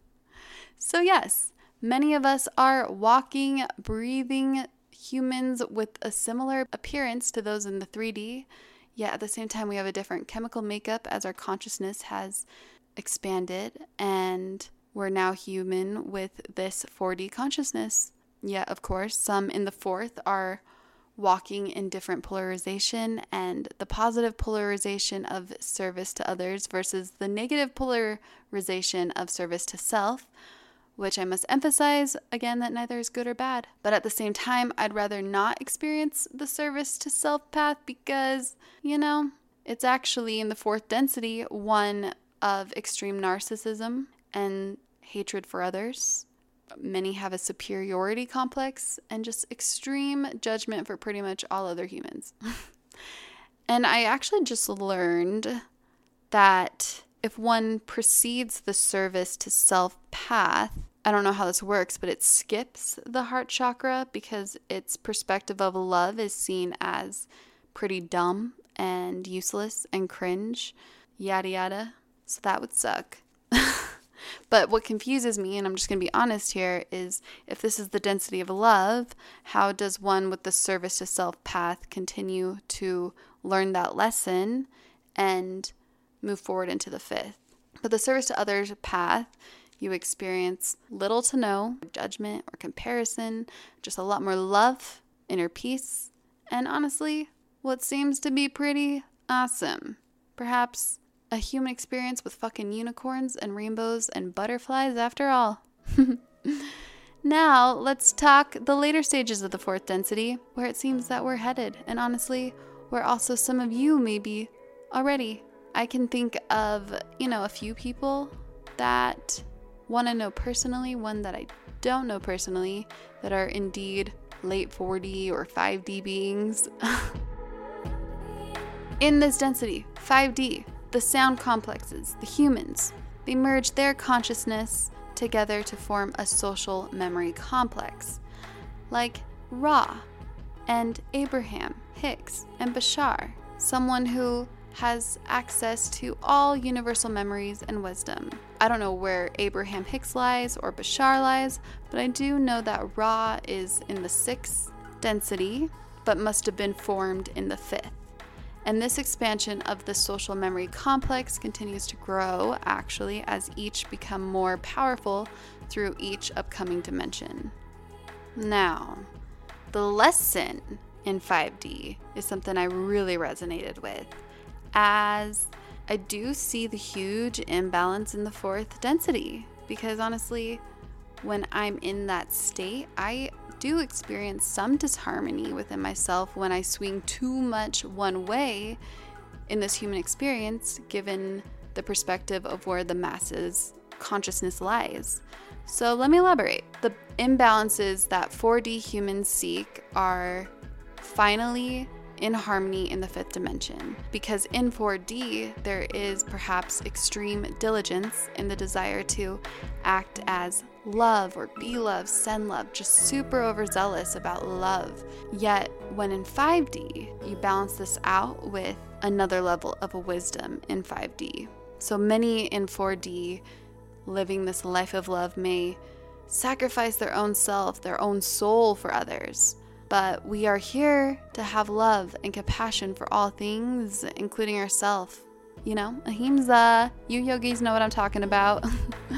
So yes, many of us are walking, breathing humans with a similar appearance to those in the 3D, yet at the same time we have a different chemical makeup as our consciousness has expanded, and we're now human with this 4D consciousness. Yet, of course, some in the fourth are walking in different polarization, and the positive polarization of service to others versus the negative polarization of service to self, which I must emphasize, again, that neither is good or bad. But at the same time, I'd rather not experience the service to self path because, it's actually in the fourth density one of extreme narcissism and hatred for others. Many have a superiority complex and just extreme judgment for pretty much all other humans. And I actually just learned that if one precedes the service to self path, I don't know how this works, but it skips the heart chakra because its perspective of love is seen as pretty dumb and useless and cringe, yada yada. So that would suck. But what confuses me, and I'm just going to be honest here, is if this is the density of love, how does one with the service to self path continue to learn that lesson and move forward into the fifth? But the service to others path, you experience little to no judgment or comparison, just a lot more love, inner peace, and honestly, what seems to be pretty awesome. Perhaps a human experience with fucking unicorns and rainbows and butterflies after all. Now, let's talk the later stages of the fourth density, where it seems that we're headed, and honestly, where also some of you may be already. I can think of, a few people that one I know personally, one that I don't know personally, that are indeed late 4D or 5D beings. In this density, 5D, the sound complexes, the humans, they merge their consciousness together to form a social memory complex, like Ra and Abraham Hicks and Bashar, someone who has access to all universal memories and wisdom. I don't know where Abraham Hicks lies or Bashar lies, but I do know that Ra is in the 6th density, but must have been formed in the 5th. And this expansion of the social memory complex continues to grow, actually, as each become more powerful through each upcoming dimension. Now, the lesson in 5D is something I really resonated with, as I do see the huge imbalance in the 4th density, because honestly, when I'm in that state, I do experience some disharmony within myself when I swing too much one way in this human experience, given the perspective of where the masses' consciousness lies. So let me elaborate. The imbalances that 4D humans seek are finally in harmony in the 5th dimension, because in 4D there is perhaps extreme diligence in the desire to act as love or be love, send love, just super overzealous about love. Yet when in 5D you balance this out with another level of a wisdom in 5D. So many in 4D living this life of love may sacrifice their own self, their own soul for others. But we are here to have love and compassion for all things, including ourselves. Ahimsa. You yogis know what I'm talking about.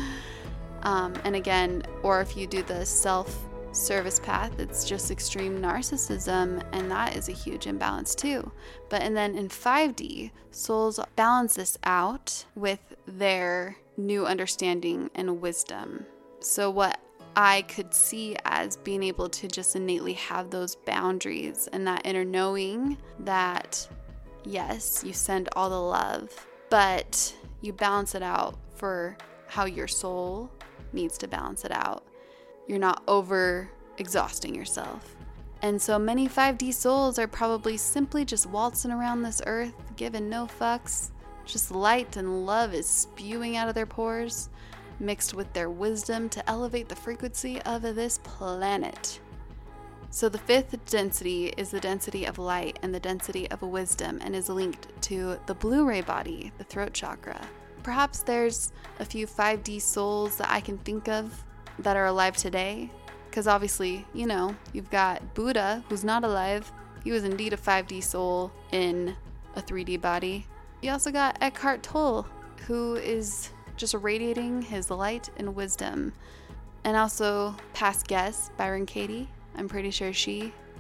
And again, or if you do the self-service path, it's just extreme narcissism, and that is a huge imbalance too. And then in 5D, souls balance this out with their new understanding and wisdom. So what I could see as being able to just innately have those boundaries and that inner knowing that, yes, you send all the love, but you balance it out for how your soul needs to balance it out. You're not over exhausting yourself. And so many 5D souls are probably simply just waltzing around this earth, giving no fucks. Just light and love is spewing out of their pores, mixed with their wisdom to elevate the frequency of this planet. So the 5th density is the density of light and the density of wisdom, and is linked to the Blu-ray body, the throat chakra. Perhaps there's a few 5D souls that I can think of that are alive today, because obviously, you've got Buddha, who's not alive. He was indeed a 5D soul in a 3D body. You also got Eckhart Tolle, who is just radiating his light and wisdom. And also past guest Byron Katie. I'm pretty sure she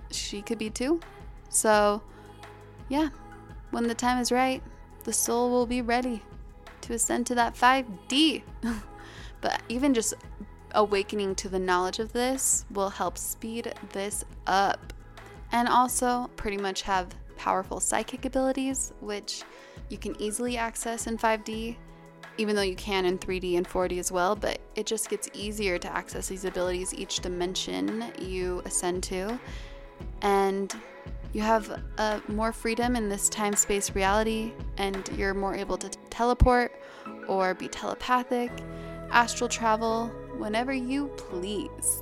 she could be too. So yeah, when the time is right, the soul will be ready to ascend to that 5D. But even just awakening to the knowledge of this will help speed this up. And also pretty much have powerful psychic abilities, which you can easily access in 5D, even though you can in 3D and 4D as well, but it just gets easier to access these abilities each dimension you ascend to. And you have more freedom in this time-space reality, and you're more able to teleport or be telepathic, astral travel, whenever you please.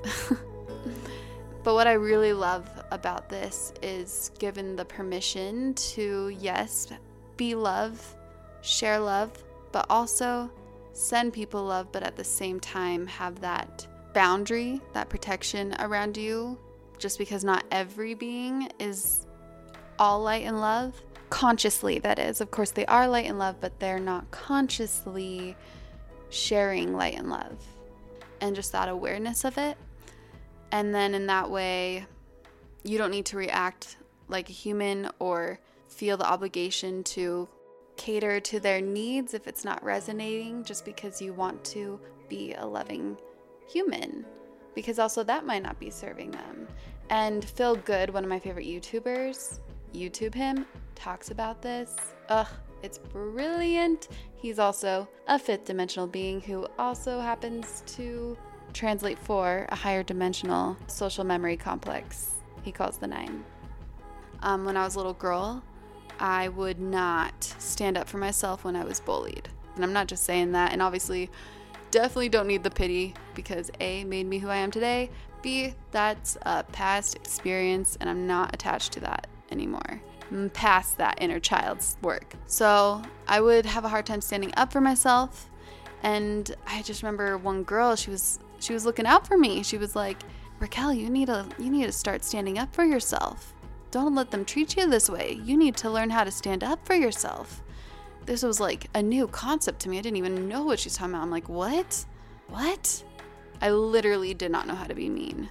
But what I really love about this is given the permission to, yes, be love, share love, but also send people love, but at the same time have that boundary, that protection around you, just because not every being is all light and love. Consciously, that is. Of course, they are light and love, but they're not consciously sharing light and love. And just that awareness of it. And then in that way, you don't need to react like a human or feel the obligation to cater to their needs if it's not resonating, just because you want to be a loving human, because also that might not be serving them. And Phil Good, one of my favorite YouTubers, YouTube him, talks about this. It's brilliant. He's also a 5th dimensional being who also happens to translate for a higher dimensional social memory complex he calls the 9. When I was a little girl, I would not stand up for myself when I was bullied. And I'm not just saying that. And obviously, definitely don't need the pity, because A, made me who I am today. B, that's a past experience and I'm not attached to that anymore. I'm past that inner child's work. So I would have a hard time standing up for myself. And I just remember one girl, she was looking out for me. She was like, Raquel, you need to start standing up for yourself. Don't let them treat you this way. You need to learn how to stand up for yourself. This was like a new concept to me. I didn't even know what she's talking about. I'm like, what? What? I literally did not know how to be mean.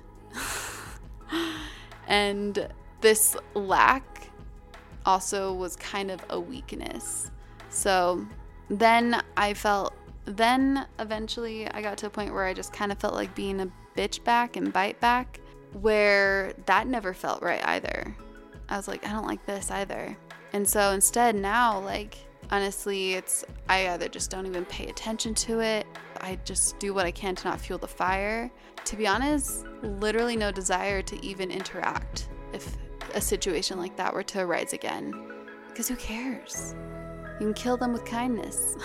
And this lack also was kind of a weakness. So then eventually I got to a point where I just kind of felt like being a bitch back and bite back, where that never felt right either. I was like, I don't like this either. And so instead now, like, honestly, I either just don't even pay attention to it. I just do what I can to not fuel the fire. To be honest, literally no desire to even interact if a situation like that were to arise again. Because who cares? You can kill them with kindness.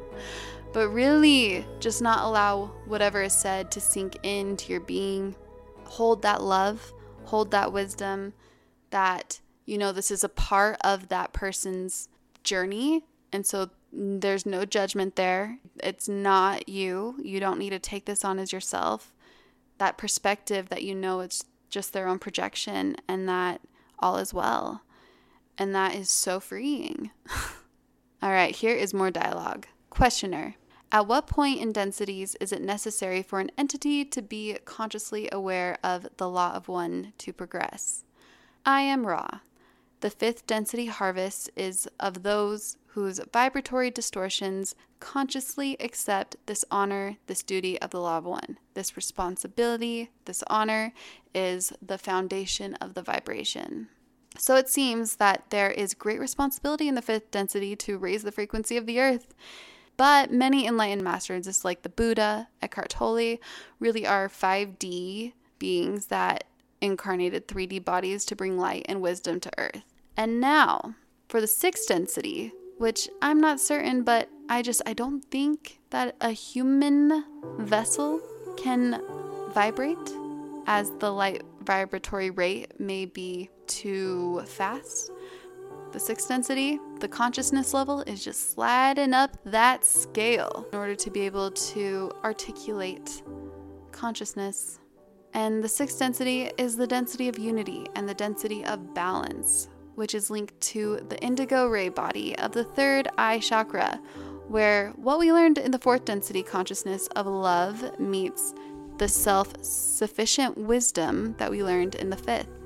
But really, just not allow whatever is said to sink into your being. Hold that love, hold that wisdom, that, this is a part of that person's journey. And so there's no judgment there. It's not you. You don't need to take this on as yourself. That perspective that it's just their own projection, and that all is well. And that is so freeing. All right, here is more dialogue. Questioner. At what point in densities is it necessary for an entity to be consciously aware of the law of one to progress? I am Ra. The 5th density harvest is of those whose vibratory distortions consciously accept this honor, this duty of the law of one. This responsibility, this honor is the foundation of the vibration. So it seems that there is great responsibility in the 5th density to raise the frequency of the earth. But many enlightened masters, just like the Buddha, Eckhart Tolle, really are 5D beings that incarnated 3D bodies to bring light and wisdom to earth. And now, for the 6th density, which I'm not certain, but I don't think that a human vessel can vibrate, as the light vibratory rate may be too fast. The 6th density, the consciousness level is just sliding up that scale in order to be able to articulate consciousness. And the 6th density is the density of unity and the density of balance, which is linked to the indigo ray body of the 3rd eye chakra, where what we learned in the 4th density consciousness of love meets the self-sufficient wisdom that we learned in the 5th.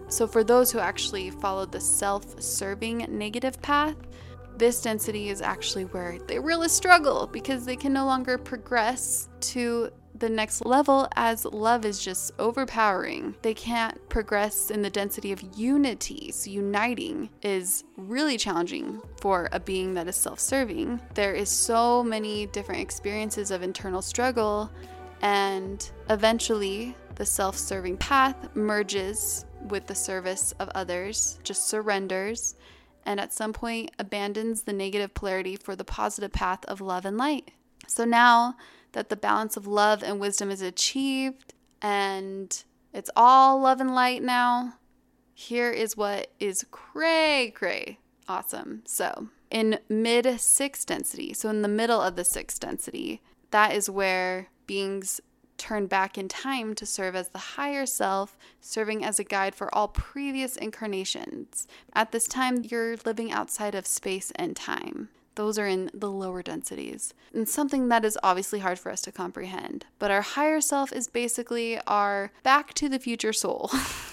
So for those who actually followed the self-serving negative path, this density is actually where they really struggle because they can no longer progress to the next level as love is just overpowering. They can't progress in the density of unity. So uniting is really challenging for a being that is self-serving. There is so many different experiences of internal struggle, and eventually the self-serving path merges with the service of others, just surrenders, and at some point abandons the negative polarity for the positive path of love and light. So now that the balance of love and wisdom is achieved and it's all love and light now, here is what is cray awesome. So in mid sixth density, so in the middle of the sixth density, that is where beings turn back in time to serve as the higher self, serving as a guide for all previous incarnations. At this time, you're living outside of space and time. Those are in the lower densities. And something that is obviously hard for us to comprehend. But our higher self is basically our back to the future soul,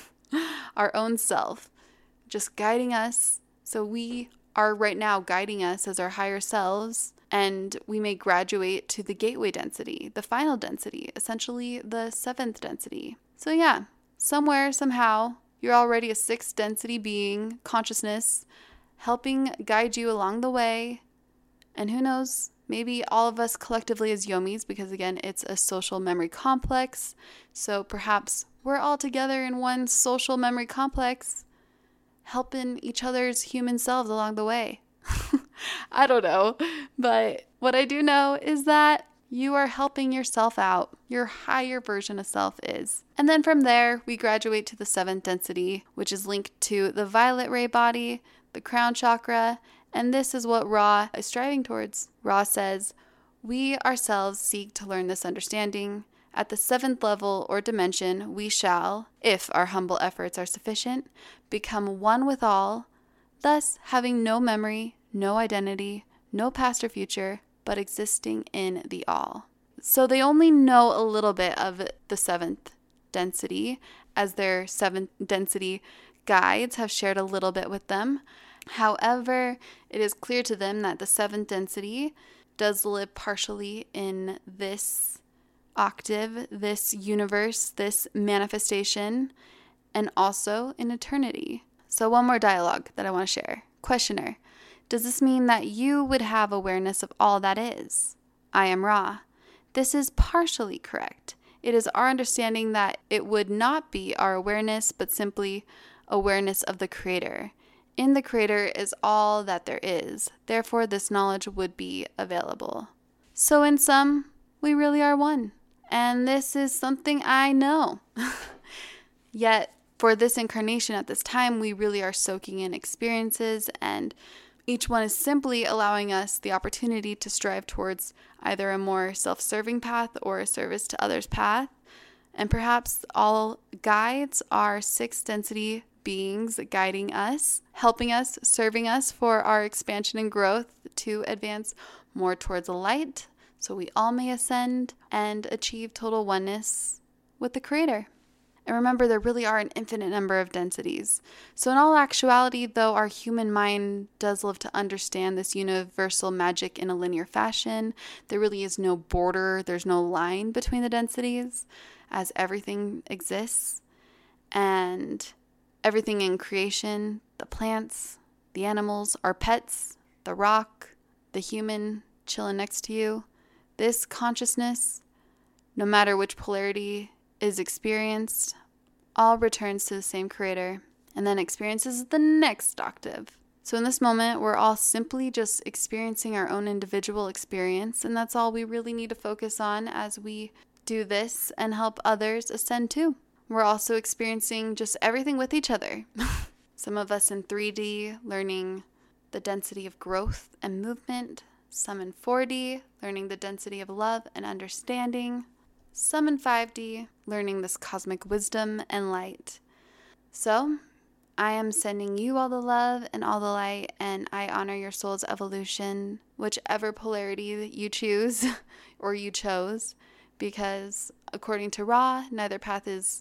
our own self, just guiding us. So we are right now guiding us as our higher selves, and we may graduate to the gateway density, the final density, essentially the seventh density. So yeah, somewhere, somehow, you're already a sixth density being, consciousness, helping guide you along the way. And who knows, maybe all of us collectively as Yomis, because again, it's a social memory complex. So perhaps we're all together in one social memory complex, helping each other's human selves along the way. I don't know, but what I do know is that you are helping yourself out. Your higher version of self is. And then from there, we graduate to the seventh density, which is linked to the violet ray body, the crown chakra, and this is what Ra is striving towards. Ra says, "We ourselves seek to learn this understanding. At the seventh level or dimension, we shall, if our humble efforts are sufficient, become one with all, thus having no memory, no identity, no past or future, but existing in the all." So they only know a little bit of the seventh density, as their seventh density guides have shared a little bit with them. However, it is clear to them that the seventh density does live partially in this octave, this universe, this manifestation, and also in eternity. So one more dialogue that I want to share. Questioner: does this mean that you would have awareness of all that is? I am Ra. This is partially correct. It is our understanding that it would not be our awareness, but simply awareness of the Creator. In the Creator is all that there is. Therefore, this knowledge would be available. So in sum, we really are one. And this is something I know. Yet, for this incarnation at this time, we really are soaking in experiences, and each one is simply allowing us the opportunity to strive towards either a more self-serving path or a service to others path. And perhaps all guides are sixth density beings guiding us, helping us, serving us for our expansion and growth to advance more towards the light, so we all may ascend and achieve total oneness with the Creator. And remember, there really are an infinite number of densities. So in all actuality, though our human mind does love to understand this universal magic in a linear fashion, there really is no border, there's no line between the densities, as everything exists. And everything in creation, the plants, the animals, our pets, the rock, the human chilling next to you, this consciousness, no matter which polarity is experienced, all returns to the same Creator and then experiences the next octave. So in this moment, we're all simply just experiencing our own individual experience, and that's all we really need to focus on as we do this and help others ascend too. We're also experiencing just everything with each other. Some of us in 3D, learning the density of growth and movement. Some in 4D, learning the density of love and understanding. Some in 5D, learning this cosmic wisdom and light. So, I am sending you all the love and all the light, and I honor your soul's evolution, whichever polarity that you choose or you chose, because according to Ra, neither path is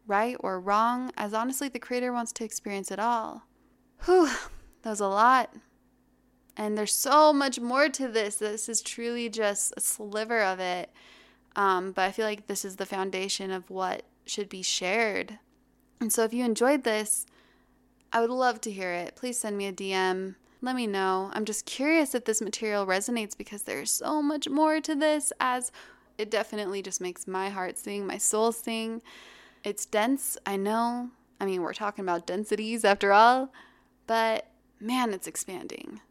right or wrong, as honestly the creator wants to experience it all. Whew, that was a lot. And there's so much more to this. This is truly just a sliver of it. But I feel like this is the foundation of what should be shared. And so if you enjoyed this, I would love to hear it. Please send me a DM. Let me know. I'm just curious if this material resonates, because there's so much more to this, as it definitely just makes my heart sing, my soul sing. It's dense, I know. I mean, we're talking about densities after all, but man, it's expanding.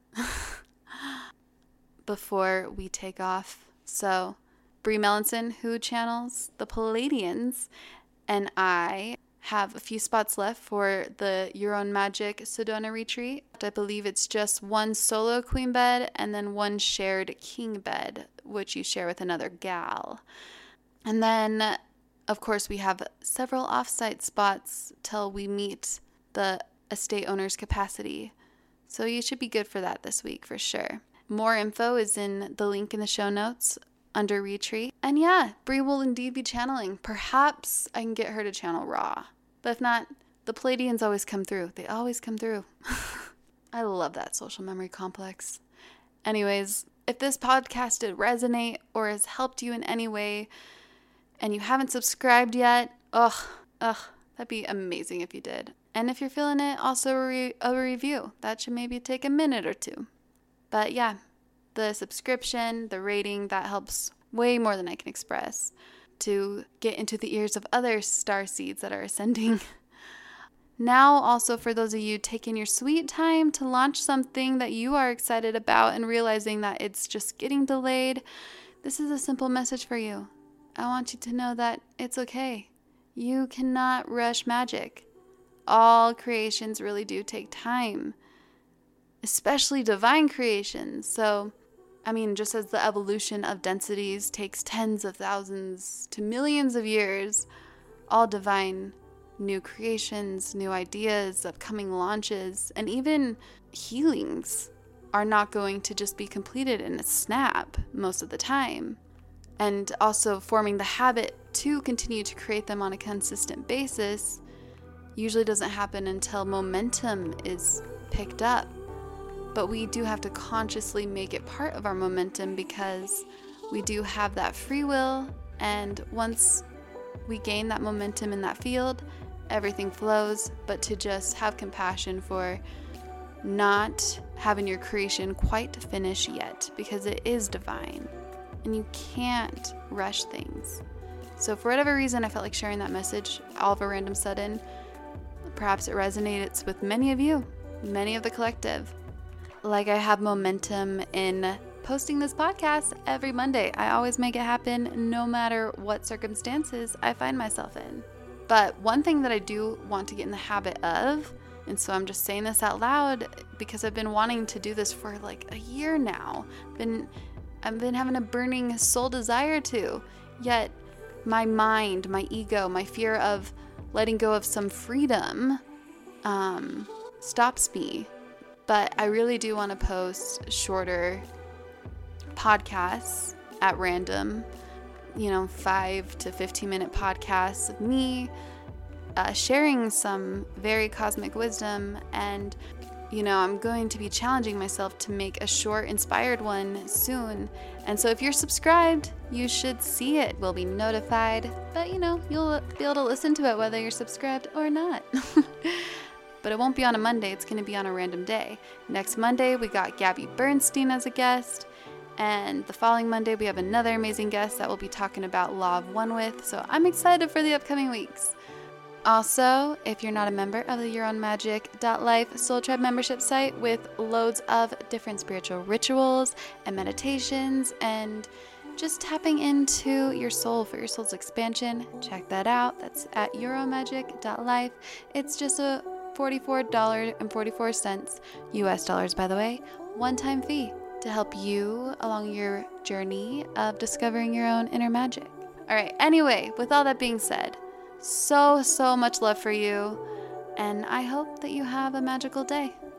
Before we take off, so Brie Melanson, who channels the Pleiadians, and I have a few spots left for the Your Own Magic Sedona retreat. I believe it's just one solo queen bed and then one shared king bed, which you share with another gal. And then, of course, we have several offsite spots till we meet the estate owner's capacity. So you should be good for that this week for sure. More info is in the link in the show notes under retreat. And yeah, Brie will indeed be channeling. Perhaps I can get her to channel Ra. But if not, the Pleiadians always come through. They always come through. I love that social memory complex. Anyways, if this podcast did resonate or has helped you in any way and you haven't subscribed yet, that'd be amazing if you did. And if you're feeling it, also a review. That should maybe take a minute or two. But yeah, the subscription, the rating, that helps way more than I can express to get into the ears of other star seeds that are ascending. Now, also for those of you taking your sweet time to launch something that you are excited about and realizing that it's just getting delayed, this is a simple message for you. I want you to know that it's okay. You cannot rush magic. All creations really do take time, especially divine creations. So, I mean, just as the evolution of densities takes tens of thousands to millions of years, all divine new creations, new ideas, upcoming launches, and even healings are not going to just be completed in a snap most of the time. And also forming the habit to continue to create them on a consistent basis usually doesn't happen until momentum is picked up. But we do have to consciously make it part of our momentum, because we do have that free will, and once we gain that momentum in that field, everything flows. But to just have compassion for not having your creation quite finished yet, because it is divine and you can't rush things. So for whatever reason, I felt like sharing that message all of a random sudden. Perhaps it resonates with many of you, many of the collective. Like I have momentum in posting this podcast every Monday. I always make it happen no matter what circumstances I find myself in. But one thing that I do want to get in the habit of, and so I'm just saying this out loud because I've been wanting to do this for like a year now. I've been having a burning soul desire to, yet my mind, my ego, my fear of letting go of some freedom stops me. But I really do want to post shorter podcasts at random, 5 to 15-minute podcasts of me sharing some very cosmic wisdom. And, I'm going to be challenging myself to make a short, inspired one soon. And so if you're subscribed, you should see it. We'll be notified. But, you'll be able to listen to it whether you're subscribed or not. But it won't be on a Monday. It's going to be on a random day. Next Monday, we got Gabby Bernstein as a guest. And the following Monday, we have another amazing guest that we'll be talking about Law of One with. So I'm excited for the upcoming weeks. Also, if you're not a member of the YourOwnMagic.life Soul Tribe membership site with loads of different spiritual rituals and meditations and just tapping into your soul for your soul's expansion, check that out. That's at YourOwnMagic.life. It's just a $44.44 US dollars, by the way, one-time fee to help you along your journey of discovering your own inner magic. All right, anyway, with all that being said, so much love for you, and I hope that you have a magical day.